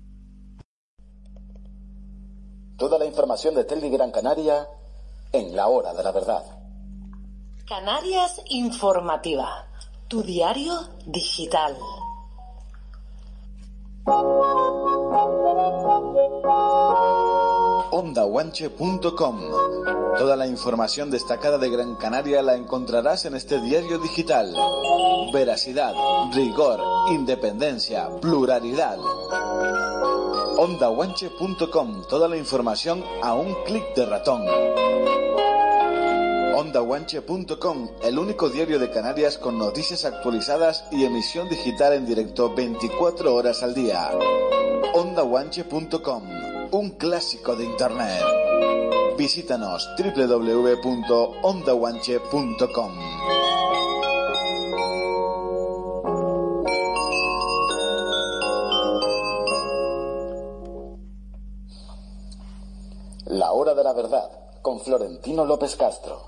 Toda la información de Telde y Gran Canaria en la hora de la verdad. Canarias Informativa, tu diario digital. OndaGuanche.com. Toda la información destacada de Gran Canaria la encontrarás en este diario digital. Veracidad, rigor, independencia, pluralidad. OndaGuanche.com. Toda la información a un clic de ratón. OndaGuanche.com, el único diario de Canarias con noticias actualizadas y emisión digital en directo 24 horas al día. OndaGuanche.com, un clásico de Internet. Visítanos www.ondaguanche.com. La hora de la verdad, con Florentino López Castro.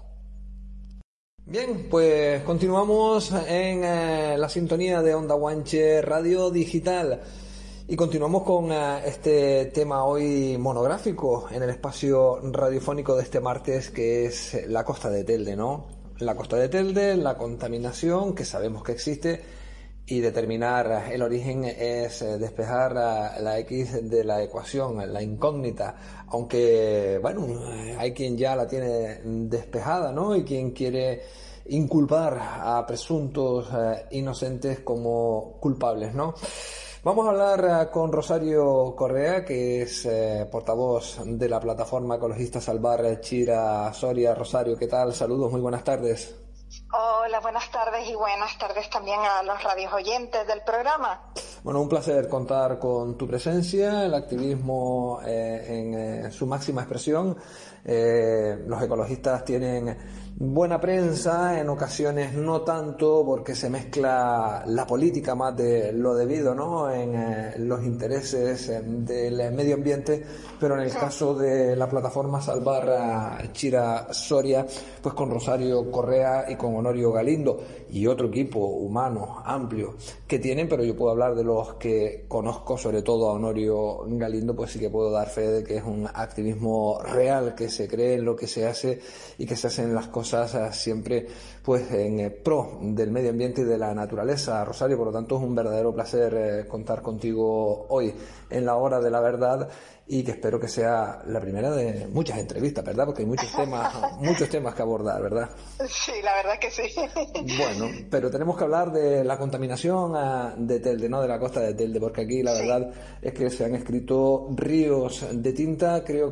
Bien, pues continuamos en la sintonía de Onda Guanche Radio Digital y continuamos con este tema hoy monográfico en el espacio radiofónico de este martes, que es la costa de Telde, ¿no? La costa de Telde, la contaminación que sabemos que existe, y determinar el origen es despejar la X de la ecuación, la incógnita, aunque bueno, hay quien ya la tiene despejada, ¿no? Y quien quiere inculpar a presuntos inocentes como culpables, ¿no? Vamos a hablar con Rosario Correa, que es portavoz de la plataforma ecologista Salvar Chira Soria. Rosario, ¿qué tal? Saludos, muy buenas tardes. Hola, buenas tardes y buenas tardes también a los radios oyentes del programa. Bueno, un placer contar con tu presencia, el activismo en su máxima expresión. Los ecologistas tienen buena prensa, en ocasiones no tanto, porque se mezcla la política más de lo debido, ¿no? En los intereses del medio ambiente, pero en el caso de la plataforma Salvar Chira Soria, pues con Rosario Correa y con Honorio Galindo y otro equipo humano amplio que tienen, pero yo puedo hablar de los que conozco, sobre todo a Honorio Galindo, pues sí que puedo dar fe de que es un activismo real, que se cree en lo que se hace y que se hacen las cosas siempre pues en pro del medio ambiente y de la naturaleza. Rosario, por lo tanto es un verdadero placer contar contigo hoy en la hora de la verdad, y que espero que sea la primera de muchas entrevistas, ¿verdad? Porque hay muchos temas que abordar, ¿verdad? Sí, la verdad que sí. Bueno, pero tenemos que hablar de la contaminación de Telde, ¿no? De la costa de Telde, porque aquí la verdad es que se han escrito ríos de tinta, creo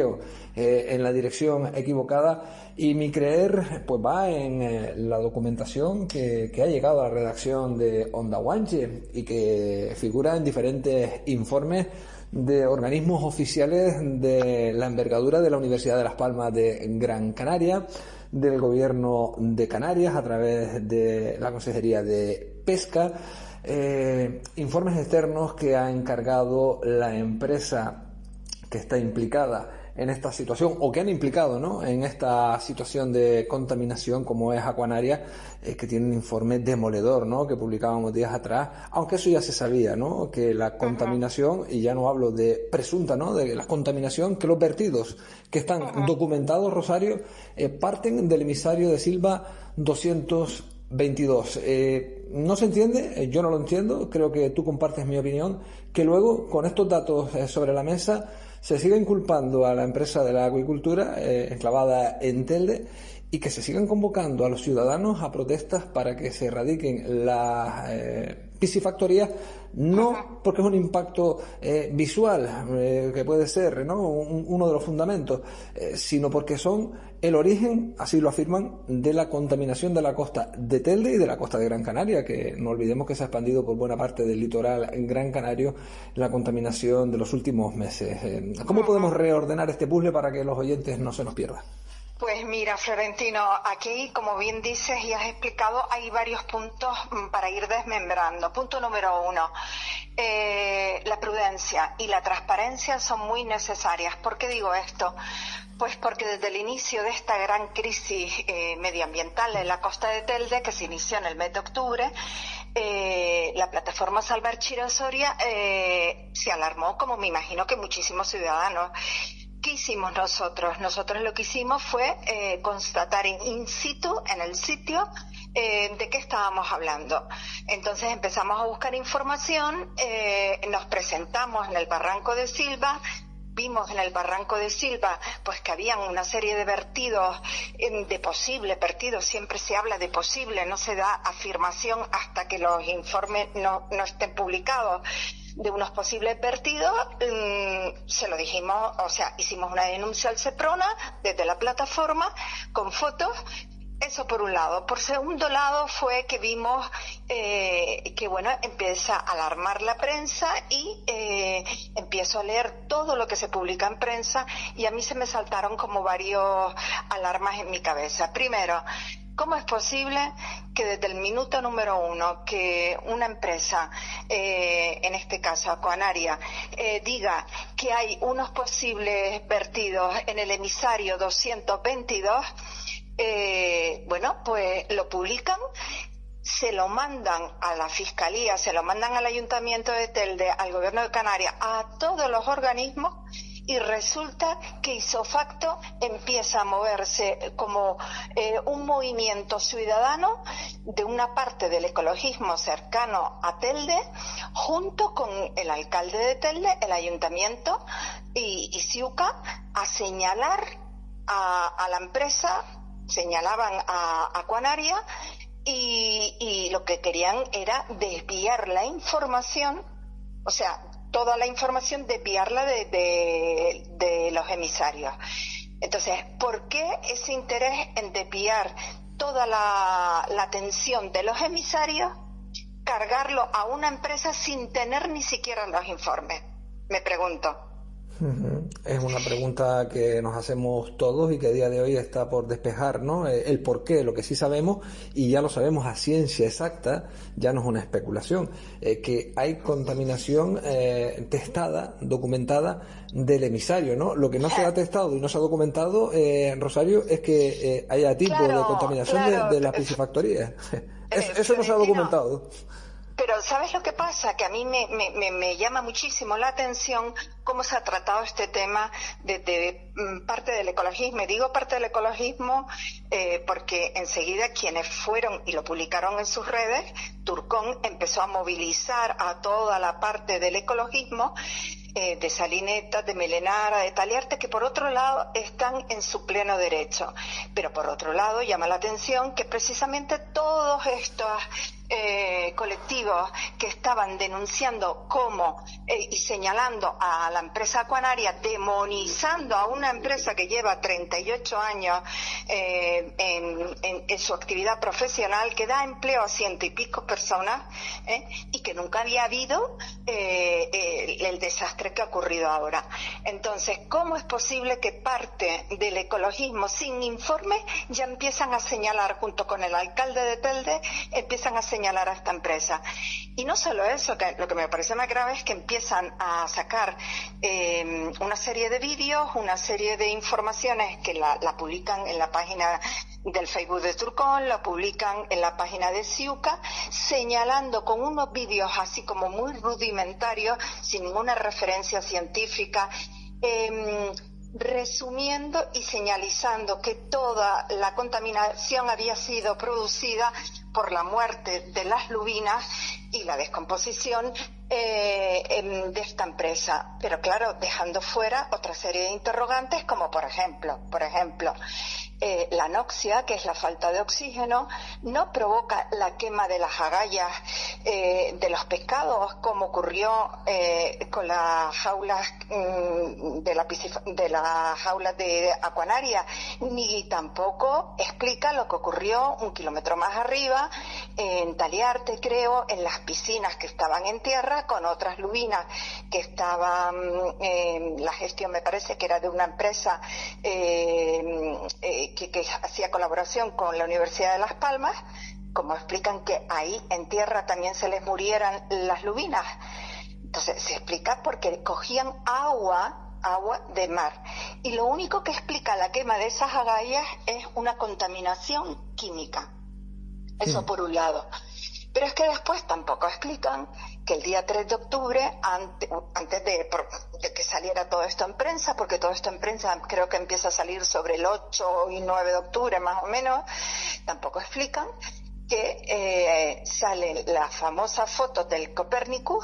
en la dirección equivocada, y mi creer pues va en la documentación que ha llegado a la redacción de Onda Guanche y que figura en diferentes informes de organismos oficiales de la envergadura de la Universidad de Las Palmas de Gran Canaria, del Gobierno de Canarias a través de la Consejería de Pesca, informes externos que ha encargado la empresa que está implicada en esta situación, o que han implicado, ¿no?, en esta situación de contaminación, como es Aquanaria, que tiene un informe demoledor, ¿no?, que publicábamos días atrás, aunque eso ya se sabía, ¿no?, que la contaminación, y ya no hablo de presunta, ¿no?, de la contaminación, que los vertidos que están documentados, Rosario, parten del emisario de Silva 222. No se entiende, yo no lo entiendo, creo que tú compartes mi opinión, que luego, con estos datos sobre la mesa, se siga inculpando a la empresa de la acuicultura enclavada en Telde, y que se sigan convocando a los ciudadanos a protestas para que se erradiquen las piscifactorías, no porque es un impacto visual, que puede ser, ¿no?, uno de los fundamentos, sino porque son el origen, así lo afirman, de la contaminación de la costa de Telde y de la costa de Gran Canaria, que no olvidemos que se ha expandido por buena parte del litoral gran canario la contaminación de los últimos meses. ¿Cómo podemos reordenar este puzzle para que los oyentes no se nos pierdan? Pues mira, Florentino, aquí, como bien dices y has explicado, hay varios puntos para ir desmembrando. Punto número 1, la prudencia y la transparencia son muy necesarias. ¿Por qué digo esto? Pues porque desde el inicio de esta gran crisis medioambiental en la costa de Telde, que se inició en el mes de octubre, la plataforma Salvar Chira Soria se alarmó, como me imagino que muchísimos ciudadanos. ¿Qué hicimos nosotros? Nosotros lo que hicimos fue constatar in situ, en el sitio, de qué estábamos hablando. Entonces empezamos a buscar información, nos presentamos en el Barranco de Silva. Vimos en el Barranco de Silva pues que habían una serie de vertidos, de posibles vertidos, siempre se habla de posible, no se da afirmación hasta que los informes no estén publicados, de unos posibles vertidos. se lo dijimos, o sea, hicimos una denuncia al Seprona desde la plataforma con fotos. Eso por un lado. Por segundo lado fue que vimos que, bueno, empieza a alarmar la prensa y empiezo a leer todo lo que se publica en prensa y a mí se me saltaron como varios alarmas en mi cabeza. Primero, ¿cómo es posible que desde el minuto número 1 que una empresa, en este caso Aquanaria, diga que hay unos posibles vertidos en el emisario 222, bueno, pues lo publican, se lo mandan a la Fiscalía, se lo mandan al Ayuntamiento de Telde, al Gobierno de Canarias, a todos los organismos, y resulta que isofacto empieza a moverse como un movimiento ciudadano de una parte del ecologismo cercano a Telde, junto con el alcalde de Telde, el Ayuntamiento y Ciuca, a señalar a la empresa. Señalaban a Aquanaria y lo que querían era desviar la información, o sea, toda la información desviarla de los emisarios. Entonces, ¿por qué ese interés en desviar toda la atención de los emisarios, cargarlo a una empresa sin tener ni siquiera los informes? Me pregunto. Es una pregunta que nos hacemos todos y que a día de hoy está por despejar, ¿no? El por qué, lo que sí sabemos, y ya lo sabemos a ciencia exacta, ya no es una especulación, que hay contaminación testada, documentada del emisario, ¿no? Lo que no se ha testado y no se ha documentado, Rosario, es que haya tipo de contaminación de la piscifactoría. Eso no se ha documentado. Pero ¿sabes lo que pasa? Que a mí me llama muchísimo la atención cómo se ha tratado este tema desde parte del ecologismo. Y digo parte del ecologismo porque enseguida quienes fueron y lo publicaron en sus redes, Turcón empezó a movilizar a toda la parte del ecologismo, de Salineta, de Melenara, de Taliarte, que por otro lado están en su pleno derecho. Pero por otro lado llama la atención que precisamente todos estos colectivos que estaban denunciando y señalando a la empresa Aquanaria, demonizando a una empresa que lleva 38 años en su actividad profesional, que da empleo a 100 y pico personas, y que nunca había habido el desastre que ha ocurrido ahora. Entonces, ¿cómo es posible que parte del ecologismo sin informe ya empiezan a señalar, junto con el alcalde de Telde, empiezan a señalar a esta empresa? Y no solo eso, que lo que me parece más grave es que empiezan a sacar una serie de vídeos, una serie de informaciones que la publican en la página del Facebook de Turcón, la publican en la página de Ciuca, señalando con unos vídeos así como muy rudimentarios, sin ninguna referencia científica, resumiendo y señalizando que toda la contaminación había sido producida por la muerte de las lubinas y la descomposición de esta empresa, pero claro, dejando fuera otra serie de interrogantes, como por ejemplo, la anoxia, que es la falta de oxígeno, no provoca la quema de las agallas de los pescados, como ocurrió con las jaulas de las jaulas de Aquanaria, ni tampoco explica lo que ocurrió 1 kilómetro más arriba, en Taliarte, creo, en las piscinas que estaban en tierra, con otras lubinas que estaban, la gestión me parece que era de una empresa que hacía colaboración con la Universidad de Las Palmas, como explican que ahí en tierra también se les murieran las lubinas. Entonces se explica porque cogían agua de mar, y lo único que explica la quema de esas agallas es una contaminación química. Eso por un lado. Pero es que después tampoco explican que el día 3 de octubre, antes de que saliera todo esto en prensa, porque todo esto en prensa creo que empieza a salir sobre el 8 y 9 de octubre más o menos, tampoco explican que sale la famosa foto del Copernicus,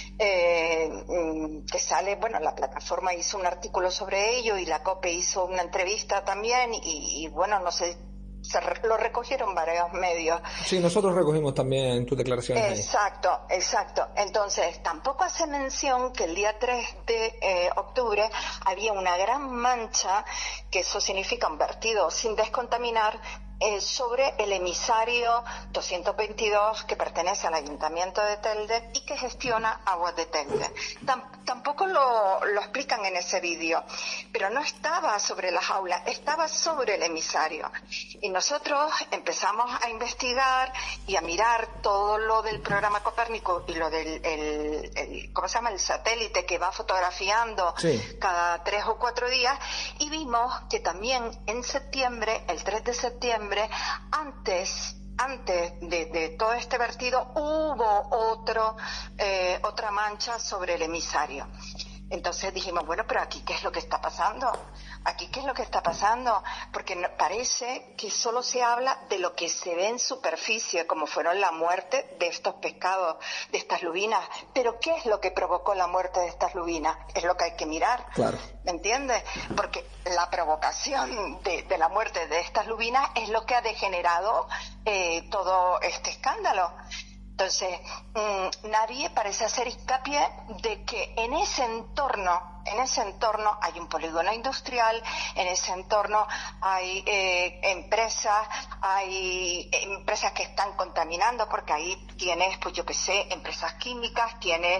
que sale, bueno, la plataforma hizo un artículo sobre ello y la COPE hizo una entrevista también y bueno, no sé lo recogieron varios medios. Sí, nosotros recogimos también tus declaraciones. Exacto. Entonces, tampoco hace mención que el día 3 de octubre había una gran mancha, que eso significa un vertido sin descontaminar, sobre el emisario 222 que pertenece al Ayuntamiento de Telde y que gestiona Aguas de Telde. Tampoco lo explican en ese vídeo, pero no estaba sobre las aulas, estaba sobre el emisario. Y nosotros empezamos a investigar y a mirar todo lo del programa Copérnico y lo del ¿cómo se llama? El satélite que va fotografiando cada 3 o 4 días, y vimos que también en septiembre, el 3 de septiembre, antes de todo este vertido, hubo otra mancha sobre el emisario. Entonces dijimos, bueno, pero aquí ¿qué es lo que está pasando? Porque parece que solo se habla de lo que se ve en superficie, como fueron la muerte de estos pescados, de estas lubinas. Pero ¿qué es lo que provocó la muerte de estas lubinas? Es lo que hay que mirar. Claro. ¿Me entiendes? Porque la provocación de la muerte de estas lubinas es lo que ha degenerado todo este escándalo. Entonces, nadie parece hacer hincapié de que en ese entorno hay un polígono industrial, en ese entorno hay empresas que están contaminando, porque ahí tienes, pues yo qué sé, empresas químicas, tienes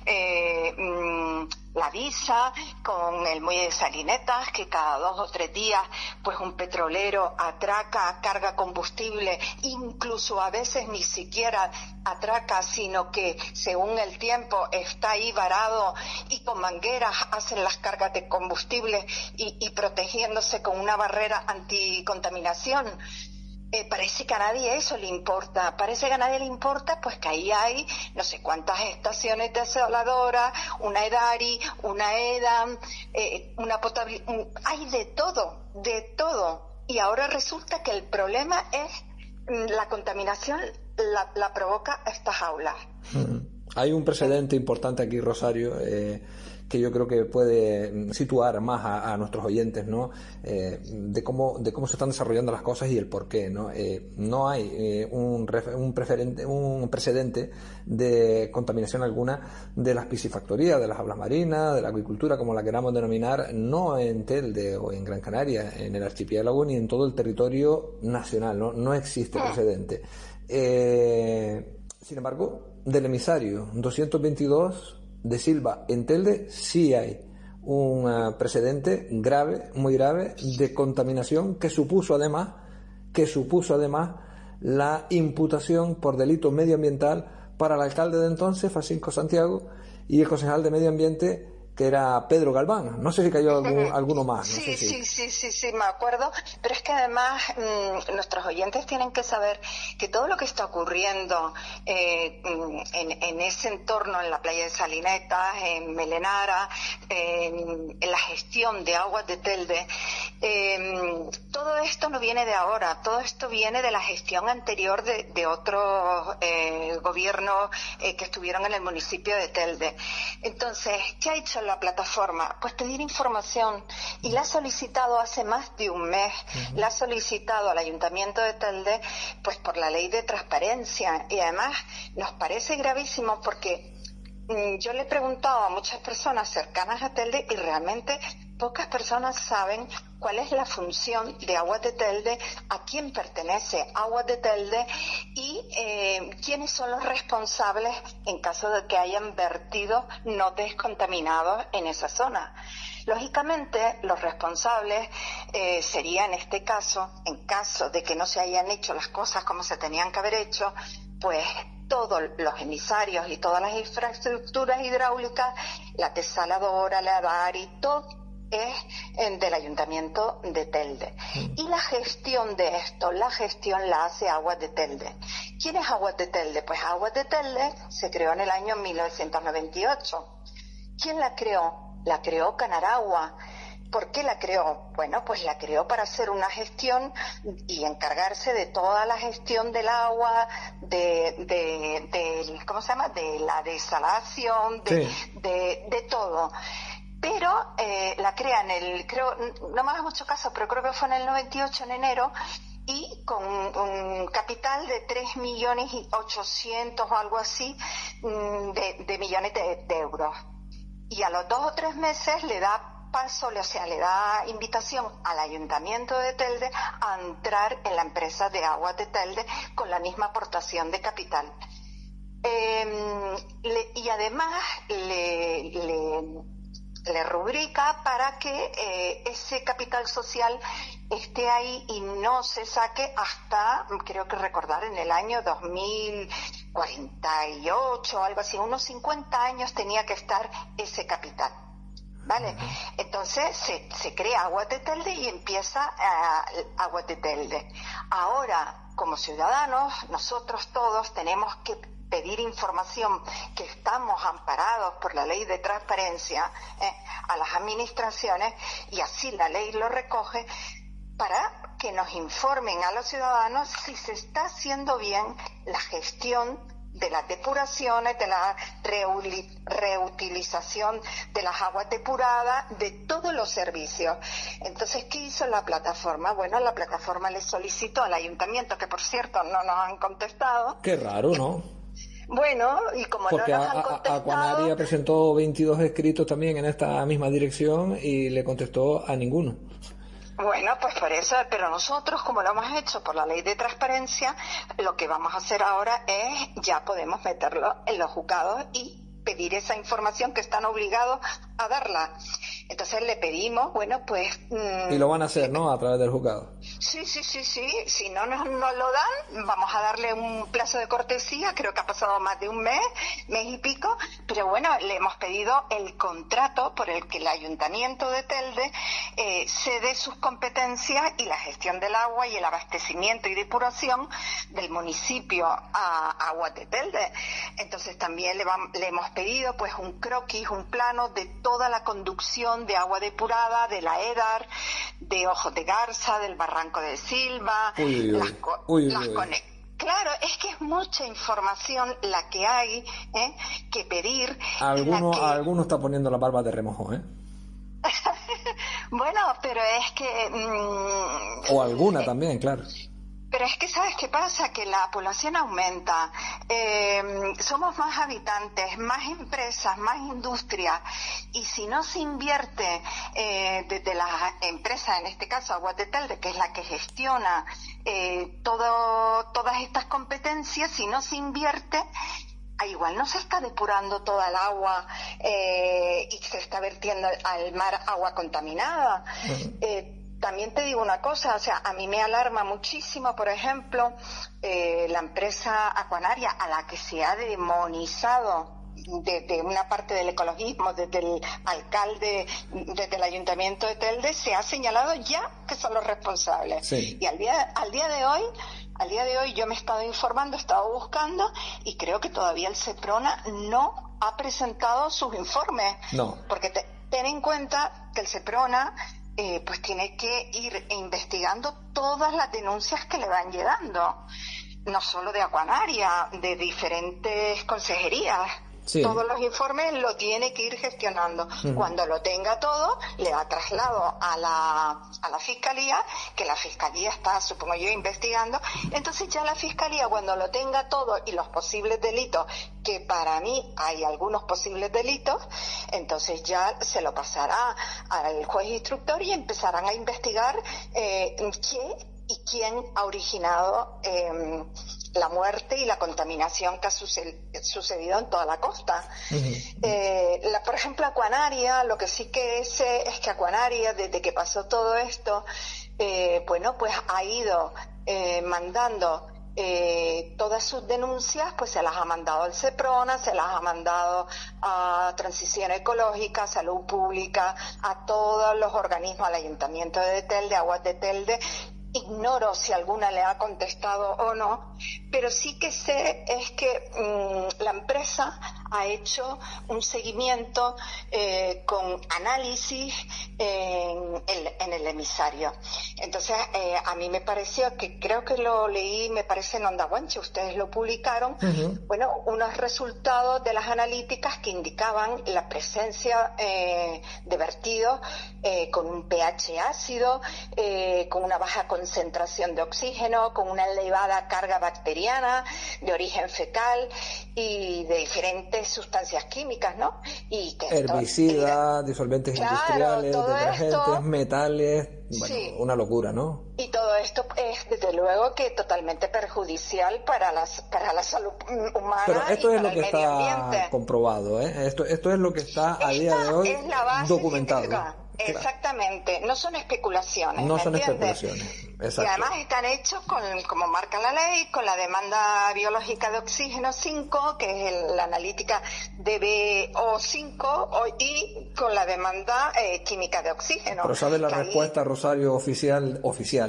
la Visa con el muelle de Salinetas, que cada 2 o 3 días pues un petrolero atraca, carga combustible, incluso a veces ni siquiera atraca, sino que según el tiempo está ahí varado y con mangueras hacen las cargas de combustible y protegiéndose con una barrera anticontaminación. Parece que a nadie eso le importa. Parece que a nadie le importa, pues que ahí hay no sé cuántas estaciones desaladoras, una EDARI, una EDAM, una potabilidad, hay de todo. Y ahora resulta que el problema es la contaminación, la provoca estas aulas. Hay un precedente importante aquí, Rosario, que yo creo que puede situar más a nuestros oyentes, ¿no? De cómo se están desarrollando las cosas y el por qué, ¿no? No hay un precedente de contaminación alguna de las piscifactorías, de las aulas marinas, de la acuicultura, como la queramos denominar, no en Telde o en Gran Canaria, en el archipiélago, ni en todo el territorio nacional, no existe precedente. Sin embargo, del emisario 222 de Silva en Telde sí hay un precedente grave, muy grave, de contaminación que supuso además la imputación por delito medioambiental para el alcalde de entonces, Francisco Santiago, y el concejal de Medio Ambiente, que era Pedro Galván. No sé si cayó alguno más. No sé si... Sí, me acuerdo. Pero es que además nuestros oyentes tienen que saber que todo lo que está ocurriendo en ese entorno, en la playa de Salinetas, en Melenara, en la gestión de Aguas de Telde, todo esto no viene de ahora. Todo esto viene de la gestión anterior de otros gobiernos que estuvieron en el municipio de Telde. Entonces, ¿qué ha hecho la plataforma? Pues pedir información, y la ha solicitado hace más de un mes. La ha solicitado al Ayuntamiento de Telde, pues por la ley de transparencia, y además nos parece gravísimo porque yo le he preguntado a muchas personas cercanas a Telde y realmente pocas personas saben cuál es la función de Aguas de Telde, a quién pertenece Aguas de Telde y quiénes son los responsables en caso de que hayan vertidos no descontaminados en esa zona. Lógicamente, los responsables serían, en este caso, en caso de que no se hayan hecho las cosas como se tenían que haber hecho, pues todos los emisarios y todas las infraestructuras hidráulicas, la desaladora, la EDARI, todo es del Ayuntamiento de Telde. Y la gestión de esto, la hace Aguas de Telde. ¿Quién es Aguas de Telde? Pues Aguas de Telde se creó en el año 1998. ¿Quién la creó? La creó Canaragua. ¿Por qué la creó? Bueno, pues la creó para hacer una gestión y encargarse de toda la gestión del agua, ¿cómo se llama? De la desalación, de todo. Pero la crea no me hagas mucho caso, pero creo que fue en el 98, en enero, y con un capital de 3.800.000 o algo así de millones de euros. Y a los 2 o 3 meses le da paso, o sea, le da invitación al Ayuntamiento de Telde a entrar en la empresa de aguas de Telde con la misma aportación de capital. Y además le rubrica para que ese capital social esté ahí y no se saque hasta, creo que recordar, en el año 2048 o algo así, unos 50 años tenía que estar ese capital. ¿Vale? Entonces se crea Aguas de Telde y empieza Aguas de Telde. Ahora, como ciudadanos, nosotros todos tenemos que pedir información, que estamos amparados por la ley de transparencia a las administraciones, y así la ley lo recoge, para que nos informen a los ciudadanos si se está haciendo bien la gestión de las depuraciones, de la reutilización de las aguas depuradas, de todos los servicios. Entonces, ¿qué hizo la plataforma? Bueno, la plataforma le solicitó al ayuntamiento, que por cierto no nos han contestado. Qué raro, ¿no? Bueno, y como porque no nos han contestado... Aquanaria presentó 22 escritos también en esta misma dirección y le contestó a ninguno. Bueno, pues por eso, pero nosotros, como lo hemos hecho por la ley de transparencia, lo que vamos a hacer ahora es, ya podemos meterlo en los juzgados y pedir esa información que están obligados a darla. Entonces le pedimos, bueno, pues... y lo van a hacer, ¿no?, a través del juzgado. Sí. Si no nos lo dan, vamos a darle un plazo de cortesía. Creo que ha pasado más de un mes y pico. Pero bueno, le hemos pedido el contrato por el que el Ayuntamiento de Telde cede sus competencias y la gestión del agua y el abastecimiento y depuración del municipio a Aguas de Telde. Entonces también le hemos pedido pues un croquis, un plano de toda la conducción de agua depurada, de la EDAR, de Ojos de Garza, del Barranco de Silva, Claro, es que es mucha información la que hay que pedir. Alguno está poniendo la barba de remojo, ¿eh? Bueno, pero es que... o alguna también, claro. Pero es que, ¿sabes qué pasa? Que la población aumenta, somos más habitantes, más empresas, más industria, y si no se invierte desde las empresas, en este caso Aguas de Telde, que es la que gestiona todas estas competencias, si no se invierte, igual no se está depurando toda el agua y se está vertiendo al mar agua contaminada. También te digo una cosa, o sea, a mí me alarma muchísimo, por ejemplo, la empresa Aquanaria, a la que se ha demonizado desde una parte del ecologismo, desde el alcalde, desde el Ayuntamiento de Telde, se ha señalado ya que son los responsables. Sí. Y al día de hoy yo me he estado informando, he estado buscando, y creo que todavía el Seprona no ha presentado sus informes. No. Porque ten en cuenta que el Seprona pues tiene que ir investigando todas las denuncias que le van llegando, no solo de Aquanaria, de diferentes consejerías. Sí. Todos los informes lo tiene que ir gestionando. Cuando lo tenga todo, le da traslado a la Fiscalía, que la Fiscalía está, supongo yo, investigando. Entonces ya la Fiscalía, cuando lo tenga todo y los posibles delitos, que para mí hay algunos posibles delitos, entonces ya se lo pasará al juez instructor y empezarán a investigar quién ha originado la muerte y la contaminación que ha sucedido en toda la costa. Por ejemplo, Aquanaria, lo que sí que sé es que Aquanaria, desde que pasó todo esto, bueno, pues ha ido mandando todas sus denuncias, pues se las ha mandado al Seprona, se las ha mandado a Transición Ecológica, Salud Pública, a todos los organismos, al Ayuntamiento de Telde, Aguas de Telde. Ignoro si alguna le ha contestado o no, pero sí que sé es que la empresa ha hecho un seguimiento con análisis en el emisario. Entonces, a mí me pareció que, creo que lo leí, me parece en Onda Guanche, ustedes lo publicaron, bueno, unos resultados de las analíticas que indicaban la presencia de vertidos con un pH ácido, con una baja concentración de oxígeno, con una elevada carga bacteriana de origen fecal y de diferentes sustancias químicas, ¿no? Y que herbicidas, disolventes industriales, detergentes, metales, bueno, sí, una locura, ¿no? Y todo esto es, desde luego, que totalmente perjudicial para la salud humana. Pero esto y es para lo que el medio está ambiente. comprobado, ¿eh? Esto es lo que está a día de hoy es la base documentado. científica. Exactamente, no son especulaciones. No son ¿entiendes? especulaciones, exacto. Y además están hechos como marca la ley, con la demanda biológica de oxígeno 5, que es la analítica de BO5, y con la demanda química de oxígeno. Pero ¿sabes la respuesta, Rosario, oficial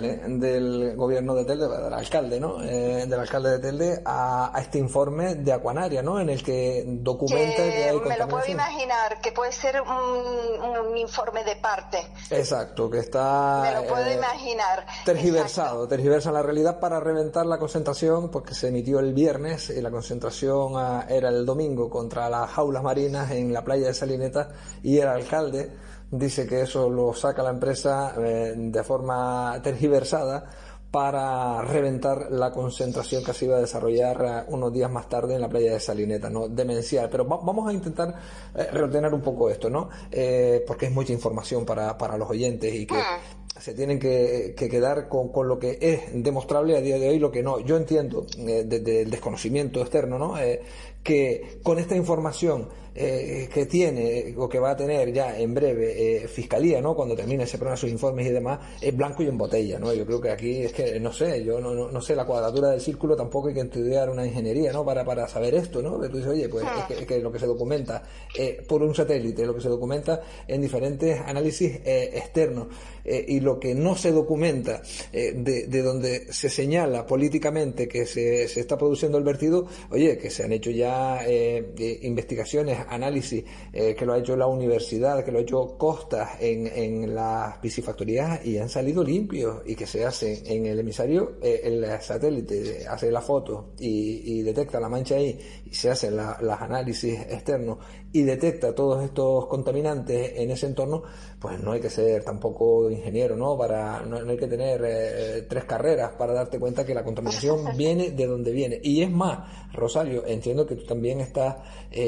del gobierno de Telde, del alcalde, ¿no? Del alcalde de Telde a este informe de Aquanaria, ¿no? En el que documenta que hay contaminación. Me lo puedo imaginar, que puede ser un informe de parte. Exacto, que está... Me lo puedo imaginar. Tergiversa la realidad para reventar la concentración, pues que se emitió el viernes y la concentración era el domingo contra las jaulas marinas en la playa de Salineta, y el alcalde dice que eso lo saca la empresa de forma tergiversada para reventar la concentración que se iba a desarrollar unos días más tarde en la playa de Salineta, ¿no? Demencial. Pero vamos a intentar reordenar un poco esto, ¿no? Porque es mucha información para los oyentes y que se tienen que quedar con lo que es demostrable a día de hoy, lo que no. Yo entiendo, desde el desconocimiento externo, ¿no? Que con esta información que tiene o que va a tener ya en breve Fiscalía, ¿no? Cuando termine, se prueben sus informes y demás, es blanco y en botella, ¿no? Yo creo que aquí es que, no sé, yo no sé la cuadratura del círculo, tampoco hay que estudiar una ingeniería, ¿no? Para saber esto, ¿no? Que tú dices, oye, pues es que lo que se documenta por un satélite, lo que se documenta en diferentes análisis externos, y lo que no se documenta de donde se señala políticamente que se está produciendo el vertido, oye, que se han hecho ya investigaciones, análisis, que lo ha hecho la universidad, que lo ha hecho Costas en las piscifactorías, y han salido limpios, y que se hace en el emisario, el satélite hace la foto y detecta la mancha ahí, y se hacen los análisis externos y detecta todos estos contaminantes en ese entorno. Pues no hay que ser tampoco ingeniero, ¿no? No hay que tener 3 carreras para darte cuenta que la contaminación viene de donde viene. Y es más, Rosario, entiendo que tú también estás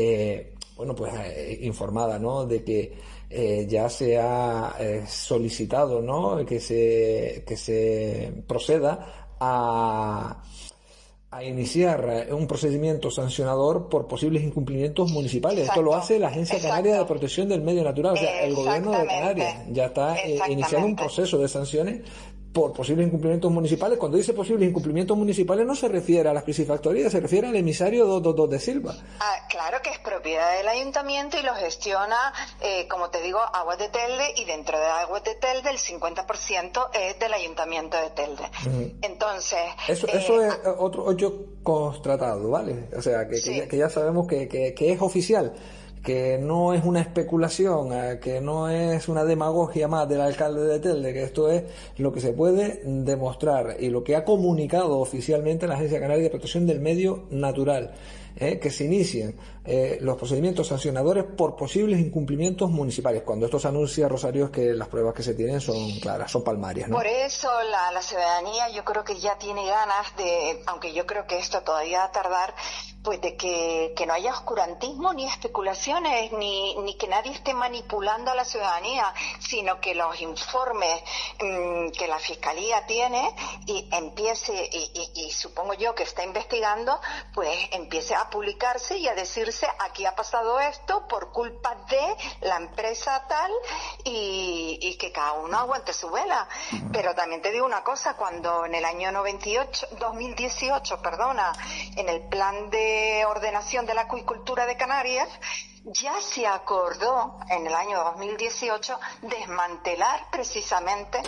informada, ¿no? De que ya se ha solicitado, ¿no? Que se proceda a iniciar un procedimiento sancionador por posibles incumplimientos municipales. Exacto. Esto lo hace la Agencia Canaria de Protección del Medio Natural, o sea, el gobierno de Canarias ya está iniciando un proceso de sanciones por posibles incumplimientos municipales. Cuando dice posibles incumplimientos municipales no se refiere a las piscifactorías, se refiere al emisario 222 de Silva. Claro que es propiedad del ayuntamiento y lo gestiona, como te digo, Aguas de Telde, y dentro de Aguas de Telde el 50% es del ayuntamiento de Telde. Entonces... Eso es otro hecho constatado, ¿vale? O sea, que ya sabemos que es oficial, que no es una especulación, que no es una demagogia más del alcalde de Telde, que esto es lo que se puede demostrar y lo que ha comunicado oficialmente la Agencia Canaria de Protección del Medio Natural, que se inicien los procedimientos sancionadores por posibles incumplimientos municipales. Cuando esto se anuncia, Rosario, es que las pruebas que se tienen son claras, son palmarias, ¿no? Por eso la ciudadanía, yo creo que ya tiene ganas de, aunque yo creo que esto todavía va a tardar, pues de que no haya oscurantismo ni especulaciones, ni que nadie esté manipulando a la ciudadanía, sino que los informes que la Fiscalía tiene y empiece, y supongo yo que está investigando, pues empiece a publicarse y a decirse: aquí ha pasado esto por culpa de la empresa tal, y que cada uno aguante su vela. Pero también te digo una cosa, cuando en el año 2018, en el plan de ordenación de la acuicultura de Canarias, ya se acordó en el año 2018 desmantelar precisamente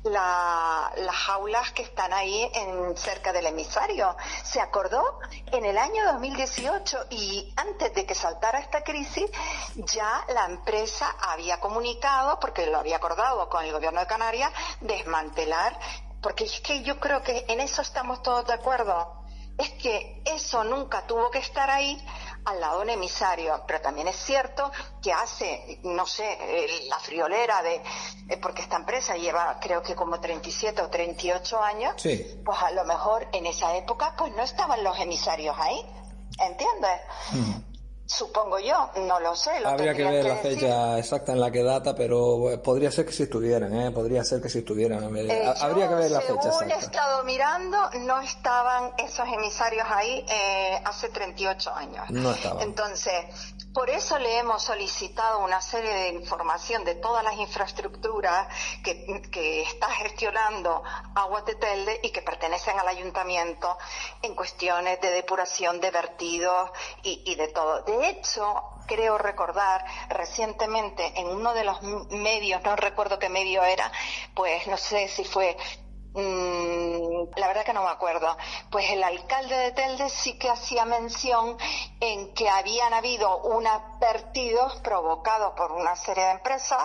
las jaulas que están ahí cerca del emisario. Se acordó en el año 2018 y antes de que saltara esta crisis ya la empresa había comunicado, porque lo había acordado con el gobierno de Canarias, desmantelar, porque es que yo creo que en eso estamos todos de acuerdo. Es que eso nunca tuvo que estar ahí al lado de un emisario, pero también es cierto que hace, no sé, la friolera porque esta empresa lleva creo que como 37 o 38 años, sí. Pues a lo mejor en esa época pues no estaban los emisarios ahí, ¿entiendes? Supongo yo, no lo sé. Habría que ver la fecha exacta en la que data, pero podría ser que sí estuvieran, habría que ver la fecha exacta. Según he estado mirando, no estaban esos emisarios ahí hace 38 años. No estaban. Entonces, por eso le hemos solicitado una serie de información de todas las infraestructuras que está gestionando Aguas de Telde y que pertenecen al ayuntamiento en cuestiones de depuración de vertidos y de todo. De hecho, creo recordar recientemente en uno de los medios, no recuerdo qué medio era, pues no sé si fue... la verdad que no me acuerdo, pues el alcalde de Telde sí que hacía mención en que habían habido unos vertidos provocados por una serie de empresas,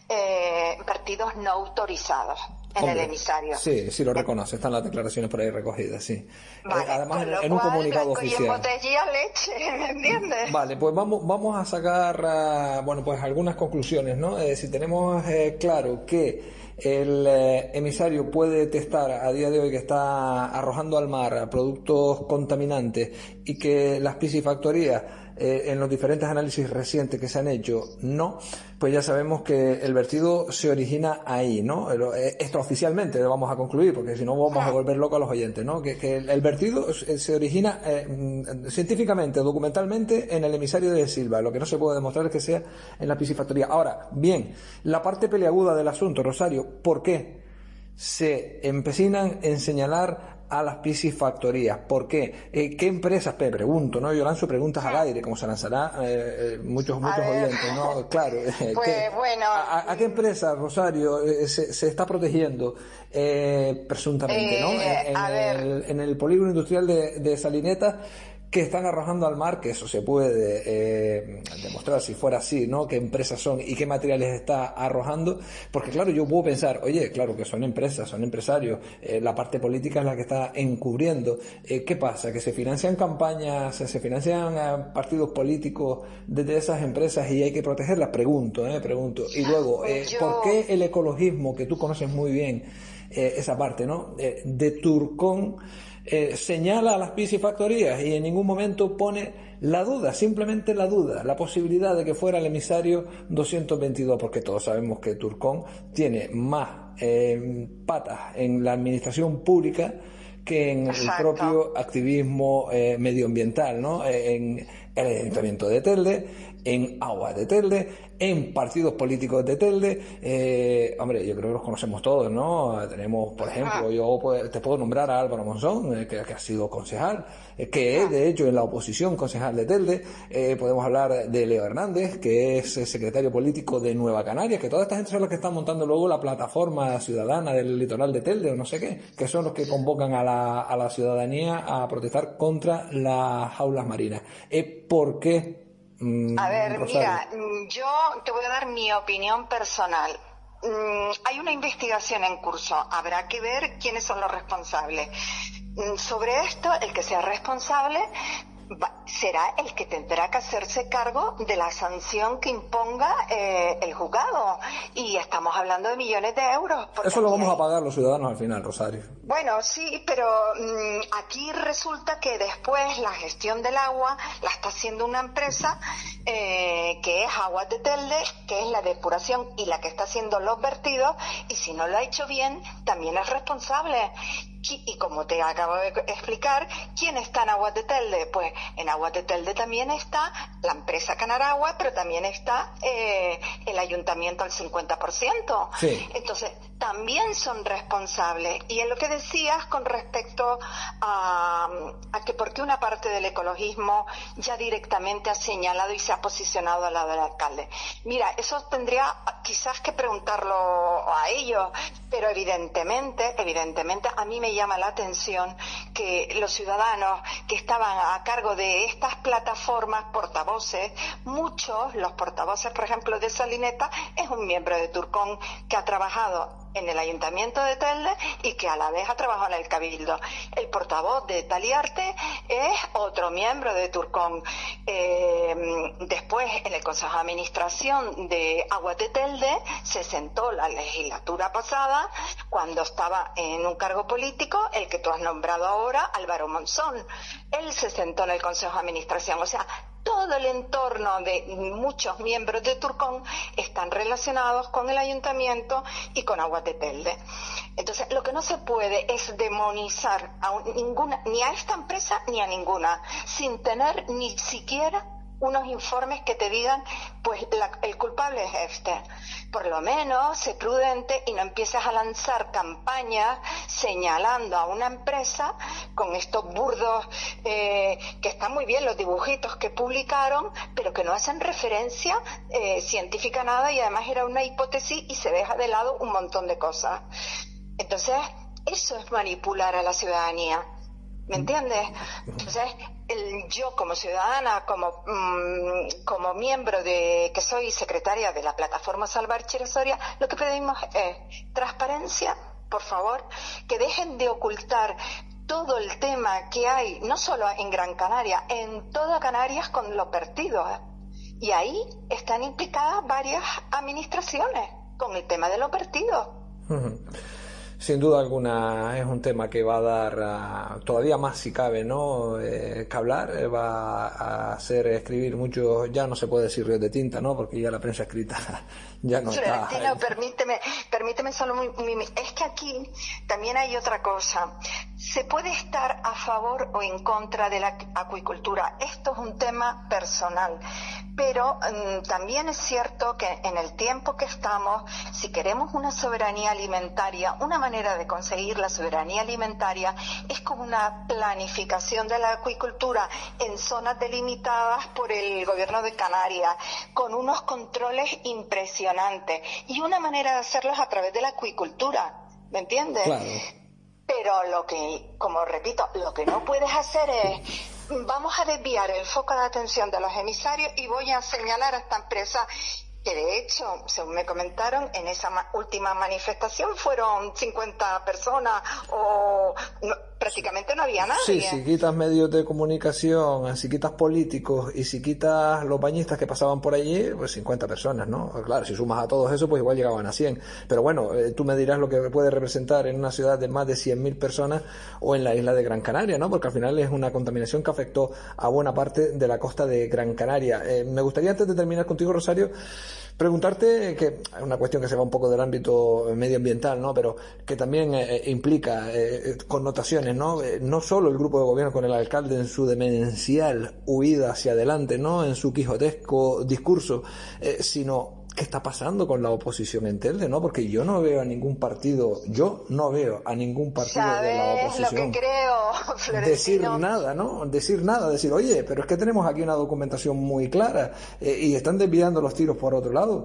vertidos no autorizados en el emisario. Sí, lo reconoce, están las declaraciones por ahí recogidas, sí. Vale, además en un comunicado oficial. Y en botella leche, ¿me entiendes? Vale, pues vamos a sacar, pues algunas conclusiones, ¿no? Si tenemos claro que el emisario puede detectar a día de hoy que está arrojando al mar productos contaminantes y que las piscifactorías en los diferentes análisis recientes que se han hecho no, pues ya sabemos que el vertido se origina ahí, ¿no? Extraoficialmente lo vamos a concluir, porque si no vamos a volver locos a los oyentes, ¿no? Que el vertido se origina científicamente, documentalmente en el emisario de Silva. Lo que no se puede demostrar es que sea en la piscifactoría. Ahora, bien, la parte peliaguda del asunto, Rosario, ¿por qué se empecinan en señalar a las piscifactorías? ¿Por qué? ¿Qué empresas? Pregunto, ¿no? Yo lanzo preguntas al aire, como se lanzará muchos oyentes, ¿no? Claro. Pues bueno. ¿A qué empresa, Rosario, se está protegiendo presuntamente, ¿no? En el polígono industrial de Salineta, que están arrojando al mar, que eso se puede demostrar si fuera así, ¿no? Qué empresas son y qué materiales está arrojando, porque claro, yo puedo pensar, oye, claro que son empresas, son empresarios, la parte política es la que está encubriendo. ¿Qué pasa? ¿Que se financian campañas, se financian partidos políticos desde esas empresas y hay que protegerlas? Pregunto. Y luego, ¿por qué el ecologismo, que tú conoces muy bien esa parte, ¿no? De Turcón, señala a las piscifactorías y en ningún momento pone la duda, simplemente la duda, la posibilidad de que fuera el emisario 222, porque todos sabemos que Turcón tiene más patas en la administración pública que en el propio activismo medioambiental, ¿no? En el Ayuntamiento de Telde, en Aguas de Telde, en partidos políticos de Telde. Hombre, yo creo que los conocemos todos, ¿no? Tenemos, por ejemplo, yo te puedo nombrar a Álvaro Monzón, que ha sido concejal, que es, de hecho, en la oposición concejal de Telde. Podemos hablar de Leo Hernández, que es secretario político de Nueva Canarias, que toda esta gente son los que están montando luego la plataforma ciudadana del litoral de Telde, o no sé qué, que son los que convocan a la ciudadanía a protestar contra las jaulas marinas. ¿Por qué? A ver, Rosario. mira, yo te voy a dar mi opinión personal. Hay una investigación en curso, habrá que ver quiénes son los responsables. Sobre esto, el que sea responsable será el que tendrá que hacerse cargo de la sanción que imponga el juzgado. Y estamos hablando de millones de euros. Eso lo vamos a pagar los ciudadanos al final, Rosario. Bueno, sí, pero aquí resulta que después la gestión del agua la está haciendo una empresa que es Aguas de Telde, que es la depuración y la que está haciendo los vertidos, y si no lo ha hecho bien, también es responsable. Y como te acabo de explicar, ¿quién está en Aguas de Telde? Pues en Aguas de Telde también está la empresa Canaragua, pero también está el ayuntamiento al 50%. Sí. Entonces, también son responsables. Y en lo que decías con respecto a que por qué una parte del ecologismo ya directamente ha señalado y se ha posicionado al lado del alcalde. Mira, eso tendría quizás que preguntarlo a ellos, pero evidentemente a mí me llama la atención que los ciudadanos que estaban a cargo de estas plataformas portavoces, los portavoces, por ejemplo, de Salineta, es un miembro de Turcón que ha trabajado en el Ayuntamiento de Telde y que a la vez ha trabajado en el Cabildo. El portavoz de Taliarte es otro miembro de Turcón. Después, en el Consejo de Administración de Aguas de Telde, se sentó la legislatura pasada, cuando estaba en un cargo político, el que tú has nombrado ahora, Álvaro Monzón. Él se sentó en el Consejo de Administración. O sea, todo el entorno de muchos miembros de Turcón están relacionados con el ayuntamiento y con Aguas de Telde. Entonces, lo que no se puede es demonizar ni a esta empresa ni a ninguna, sin tener ni siquiera unos informes que te digan, pues el culpable es este. Por lo menos, sé prudente y no empieces a lanzar campañas señalando a una empresa con estos burdos, que están muy bien los dibujitos que publicaron, pero que no hacen referencia científica a nada, y además era una hipótesis y se deja de lado un montón de cosas. Entonces, eso es manipular a la ciudadanía. ¿Me entiendes? Entonces, yo como ciudadana, como miembro que soy secretaria de la plataforma Salvar Chira-Soria, lo que pedimos es transparencia, por favor, que dejen de ocultar todo el tema que hay, no solo en Gran Canaria, en toda Canarias con los vertidos. Y ahí están implicadas varias administraciones con el tema de los vertidos. Sin duda alguna es un tema que va a dar todavía más, si cabe, ¿no? Que hablar, va a hacer escribir mucho, ya no se puede decir ríos de tinta, ¿no? Porque ya la prensa escrita ya no está. Florentino, permíteme solo es que aquí también hay otra cosa. Se puede estar a favor o en contra de la acuicultura. Esto es un tema personal. Pero también es cierto que en el tiempo que estamos, si queremos una soberanía alimentaria, una manera de conseguir la soberanía alimentaria es con una planificación de la acuicultura en zonas delimitadas por el gobierno de Canarias, con unos controles impresionantes, y una manera de hacerlos a través de la acuicultura, ¿me entiendes? Claro. Pero como repito, lo que no puedes hacer es: vamos a desviar el foco de atención de los emisarios y voy a señalar a esta empresa, que de hecho, según me comentaron, en esa última manifestación fueron 50 personas o prácticamente no había nadie. Sí, si quitas medios de comunicación, si quitas políticos y si quitas los bañistas que pasaban por allí, pues 50 personas, ¿no? Claro, si sumas a todos eso, pues igual llegaban a 100. Pero bueno, tú me dirás lo que puede representar en una ciudad de más de 100.000 personas o en la isla de Gran Canaria, ¿no? Porque al final es una contaminación que afectó a buena parte de la costa de Gran Canaria. Me gustaría, antes de terminar contigo, Rosario, preguntarte, que es una cuestión que se va un poco del ámbito medioambiental, ¿no? Pero que también implica connotaciones, ¿no? No solo el grupo de gobierno con el alcalde en su demencial huida hacia adelante, ¿no? En su quijotesco discurso, sino ¿qué está pasando con la oposición en Telde, no? Porque yo no veo a ningún partido de la oposición. Lo que creo, Florentino? Decir nada, ¿no? Decir, oye, pero es que tenemos aquí una documentación muy clara, y están desviando los tiros por otro lado.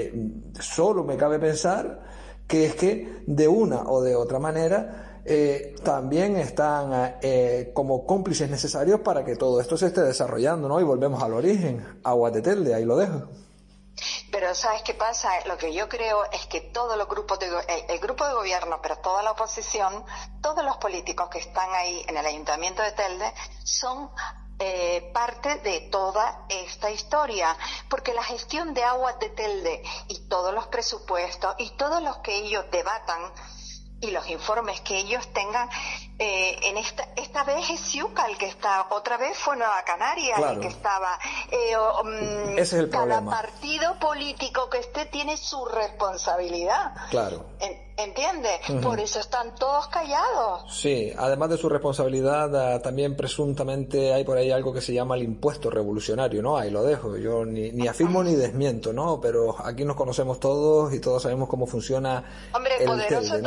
Solo me cabe pensar que es que de una o de otra manera también están como cómplices necesarios para que todo esto se esté desarrollando, ¿no? Y volvemos al origen, Aguas de Telde, ahí lo dejo. Pero ¿sabes qué pasa? Lo que yo creo es que todos los grupos el grupo de gobierno, pero toda la oposición, todos los políticos que están ahí en el Ayuntamiento de Telde son parte de toda esta historia, porque la gestión de Aguas de Telde y todos los presupuestos y todos los que ellos debatan y los informes que ellos tengan en esta vez es Ciuca el que está, otra vez fue Nueva Canaria el que estaba. Ese es el problema. Cada partido político que esté tiene su responsabilidad. Claro. ¿Entiendes? Por eso están todos callados. Sí, además de su responsabilidad, también presuntamente hay por ahí algo que se llama el impuesto revolucionario, ¿no? Ahí lo dejo, yo ni afirmo ni desmiento, ¿no? Pero aquí nos conocemos todos y todos sabemos cómo funciona. Hombre, el poderosos Telde, ¿no?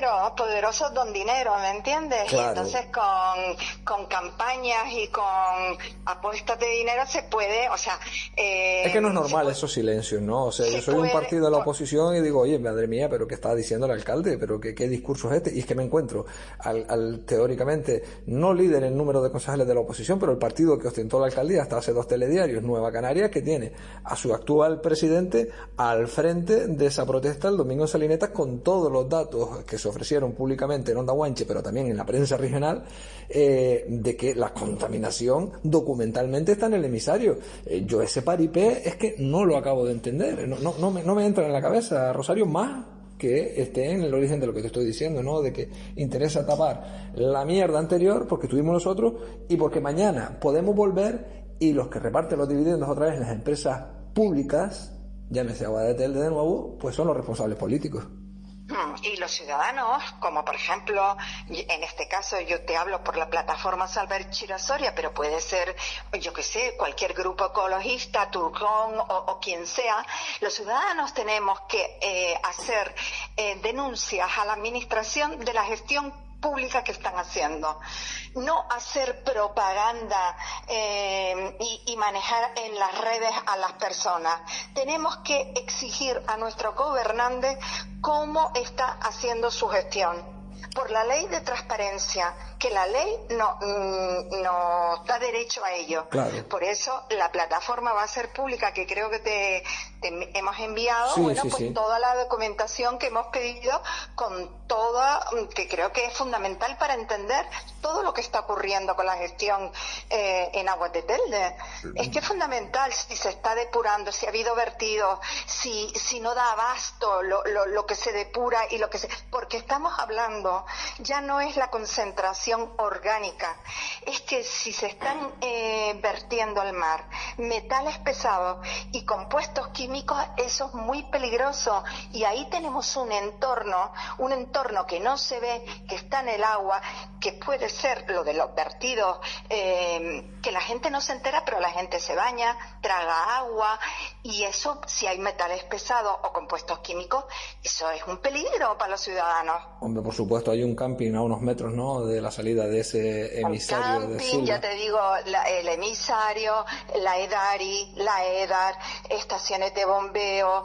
don dinero, ¿me entiendes? Claro. Y entonces con campañas y con apuestas de dinero se puede, o sea... es que no es normal esos silencios, ¿no? O sea, yo soy un partido de la oposición y digo, oye, madre mía, pero ¿qué está diciendo el alcalde? ¿Pero qué discurso es este? Y es que me encuentro al teóricamente no líder en número de concejales de la oposición, pero el partido que ostentó la alcaldía hasta hace 2 telediarios, Nueva Canarias, que tiene a su actual presidente al frente de esa protesta el domingo en Salinetas, con todos los datos que se ofrecieron públicamente en Onda Guanche, pero también en la prensa regional, de que la contaminación documentalmente está en el emisario. Yo ese paripé es que no lo acabo de entender, no me entra en la cabeza, Rosario, más que esté en el origen de lo que te estoy diciendo, ¿no? De que interesa tapar la mierda anterior porque tuvimos nosotros y porque mañana podemos volver y los que reparten los dividendos otra vez en las empresas públicas, llámese Agua de Telde de nuevo, pues son los responsables políticos. Y los ciudadanos, como por ejemplo, en este caso yo te hablo por la plataforma Salver Chirasoria, pero puede ser, yo que sé, cualquier grupo ecologista, Turcón o quien sea, los ciudadanos tenemos que hacer denuncias a la administración de la gestión pública que están haciendo, no hacer propaganda y manejar en las redes a las personas. Tenemos que exigir a nuestro gobernante cómo está haciendo su gestión. Por la ley de transparencia, que la ley no da derecho a ello. Claro. Por eso la plataforma va a ser pública, que creo que te hemos enviado, toda la documentación que hemos pedido, con toda, que creo que es fundamental para entender todo lo que está ocurriendo con la gestión en Aguas de Telde. Es que es fundamental si se está depurando, si ha habido vertidos, si no da abasto lo que se depura y lo que se... Porque estamos hablando, ya no es la concentración orgánica, es que si se están vertiendo al mar metales pesados y compuestos químicos, eso es muy peligroso, y ahí tenemos un entorno que no se ve, que está en el agua, que puede ser lo de los vertidos, que la gente no se entera, pero la gente se baña, traga agua, y eso, si hay metales pesados o compuestos químicos, eso es un peligro para los ciudadanos. Hombre, por supuesto, hay un camping a unos metros, ¿no?, de la salida de ese emisario. El camping, de Silva. ya te digo, el emisario, la EDARI, la EDAR, estaciones de bombeo,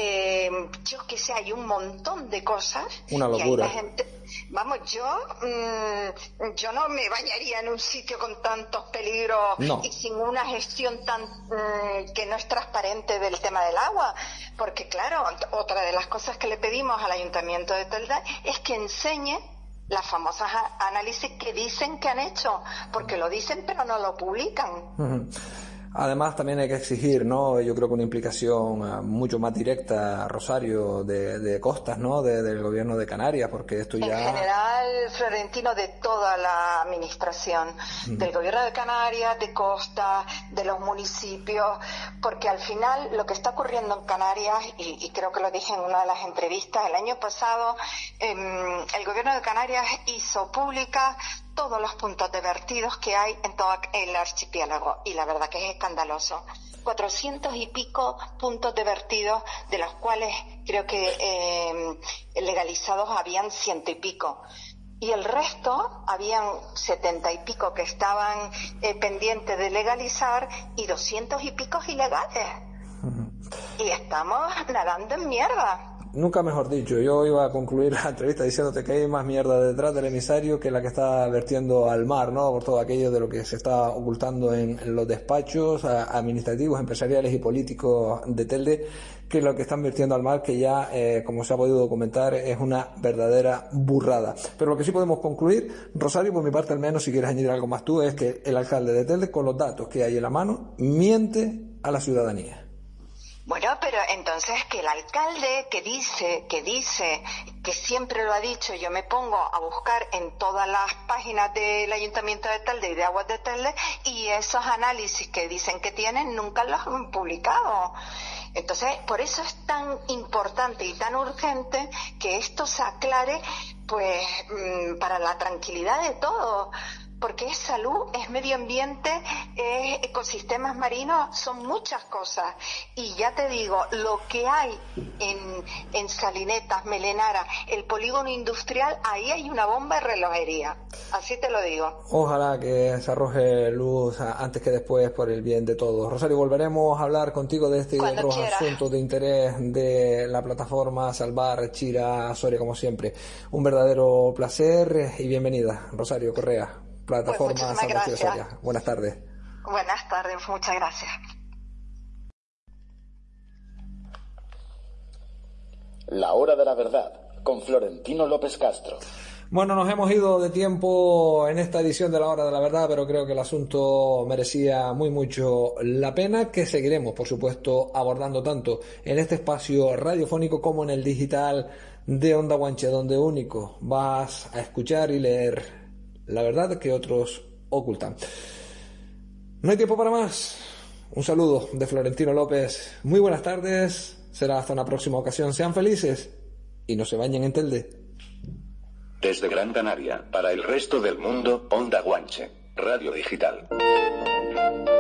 yo que sé, hay un montón de cosas. Una locura. Y ahí la gente, vamos, yo no me bañaría en un sitio con tantos peligros y sin una gestión tan que no es transparente del tema del agua, porque claro, otra de las cosas que le pedimos al Ayuntamiento de Telde es que enseñe las famosas análisis que dicen que han hecho, porque lo dicen pero no lo publican. Además, también hay que exigir, ¿no?, yo creo que una implicación mucho más directa, Rosario, de Costas, ¿no?, del gobierno de Canarias, porque esto ya... En general, Florentino, de toda la administración, del gobierno de Canarias, de Costas, de los municipios, porque al final lo que está ocurriendo en Canarias, y creo que lo dije en una de las entrevistas, el año pasado, el gobierno de Canarias hizo pública todos los puntos de vertidos que hay en todo el archipiélago, y la verdad que es escandaloso. 400 y pico puntos de vertidos, de los cuales creo que legalizados habían 100 y pico. Y el resto, habían 70 y pico que estaban pendientes de legalizar y 200 y pico ilegales. Y estamos nadando en mierda. Nunca mejor dicho. Yo iba a concluir la entrevista diciéndote que hay más mierda detrás del emisario que la que está vertiendo al mar, ¿no?, por todo aquello de lo que se está ocultando en los despachos administrativos, empresariales y políticos de Telde, que es lo que están vertiendo al mar, que ya, como se ha podido documentar, es una verdadera burrada. Pero lo que sí podemos concluir, Rosario, por mi parte al menos, si quieres añadir algo más tú, es que el alcalde de Telde, con los datos que hay en la mano, miente a la ciudadanía. Bueno, pero entonces que el alcalde que dice, que siempre lo ha dicho, yo me pongo a buscar en todas las páginas del Ayuntamiento de Telde y de Aguas de Telde, y esos análisis que dicen que tienen nunca los han publicado. Entonces, por eso es tan importante y tan urgente que esto se aclare, pues, para la tranquilidad de todos. Porque es salud, es medio ambiente, es ecosistemas marinos, son muchas cosas. Y ya te digo, lo que hay en Salinetas, Melenara, el polígono industrial, ahí hay una bomba de relojería. Así te lo digo. Ojalá que se arroje luz antes que después por el bien de todos. Rosario, volveremos a hablar contigo de este y otros asuntos de interés de la plataforma Salvar Chira Soria, como siempre. Un verdadero placer y bienvenida, Rosario Correa. Plataforma Pues Salvar Chira Soria. Buenas tardes. Buenas tardes, muchas gracias. La hora de la verdad, con Florentino López Castro. Bueno, nos hemos ido de tiempo en esta edición de la hora de la verdad, pero creo que el asunto merecía mucho la pena, que seguiremos, por supuesto, abordando tanto en este espacio radiofónico como en el digital de Onda Guanche, donde único vas a escuchar y leer la verdad que otros ocultan. No hay tiempo para más. Un saludo de Florentino López. Muy buenas tardes. Será hasta una próxima ocasión. Sean felices y no se bañen en Telde. Desde Gran Canaria, para el resto del mundo, Onda Guanche, Radio Digital.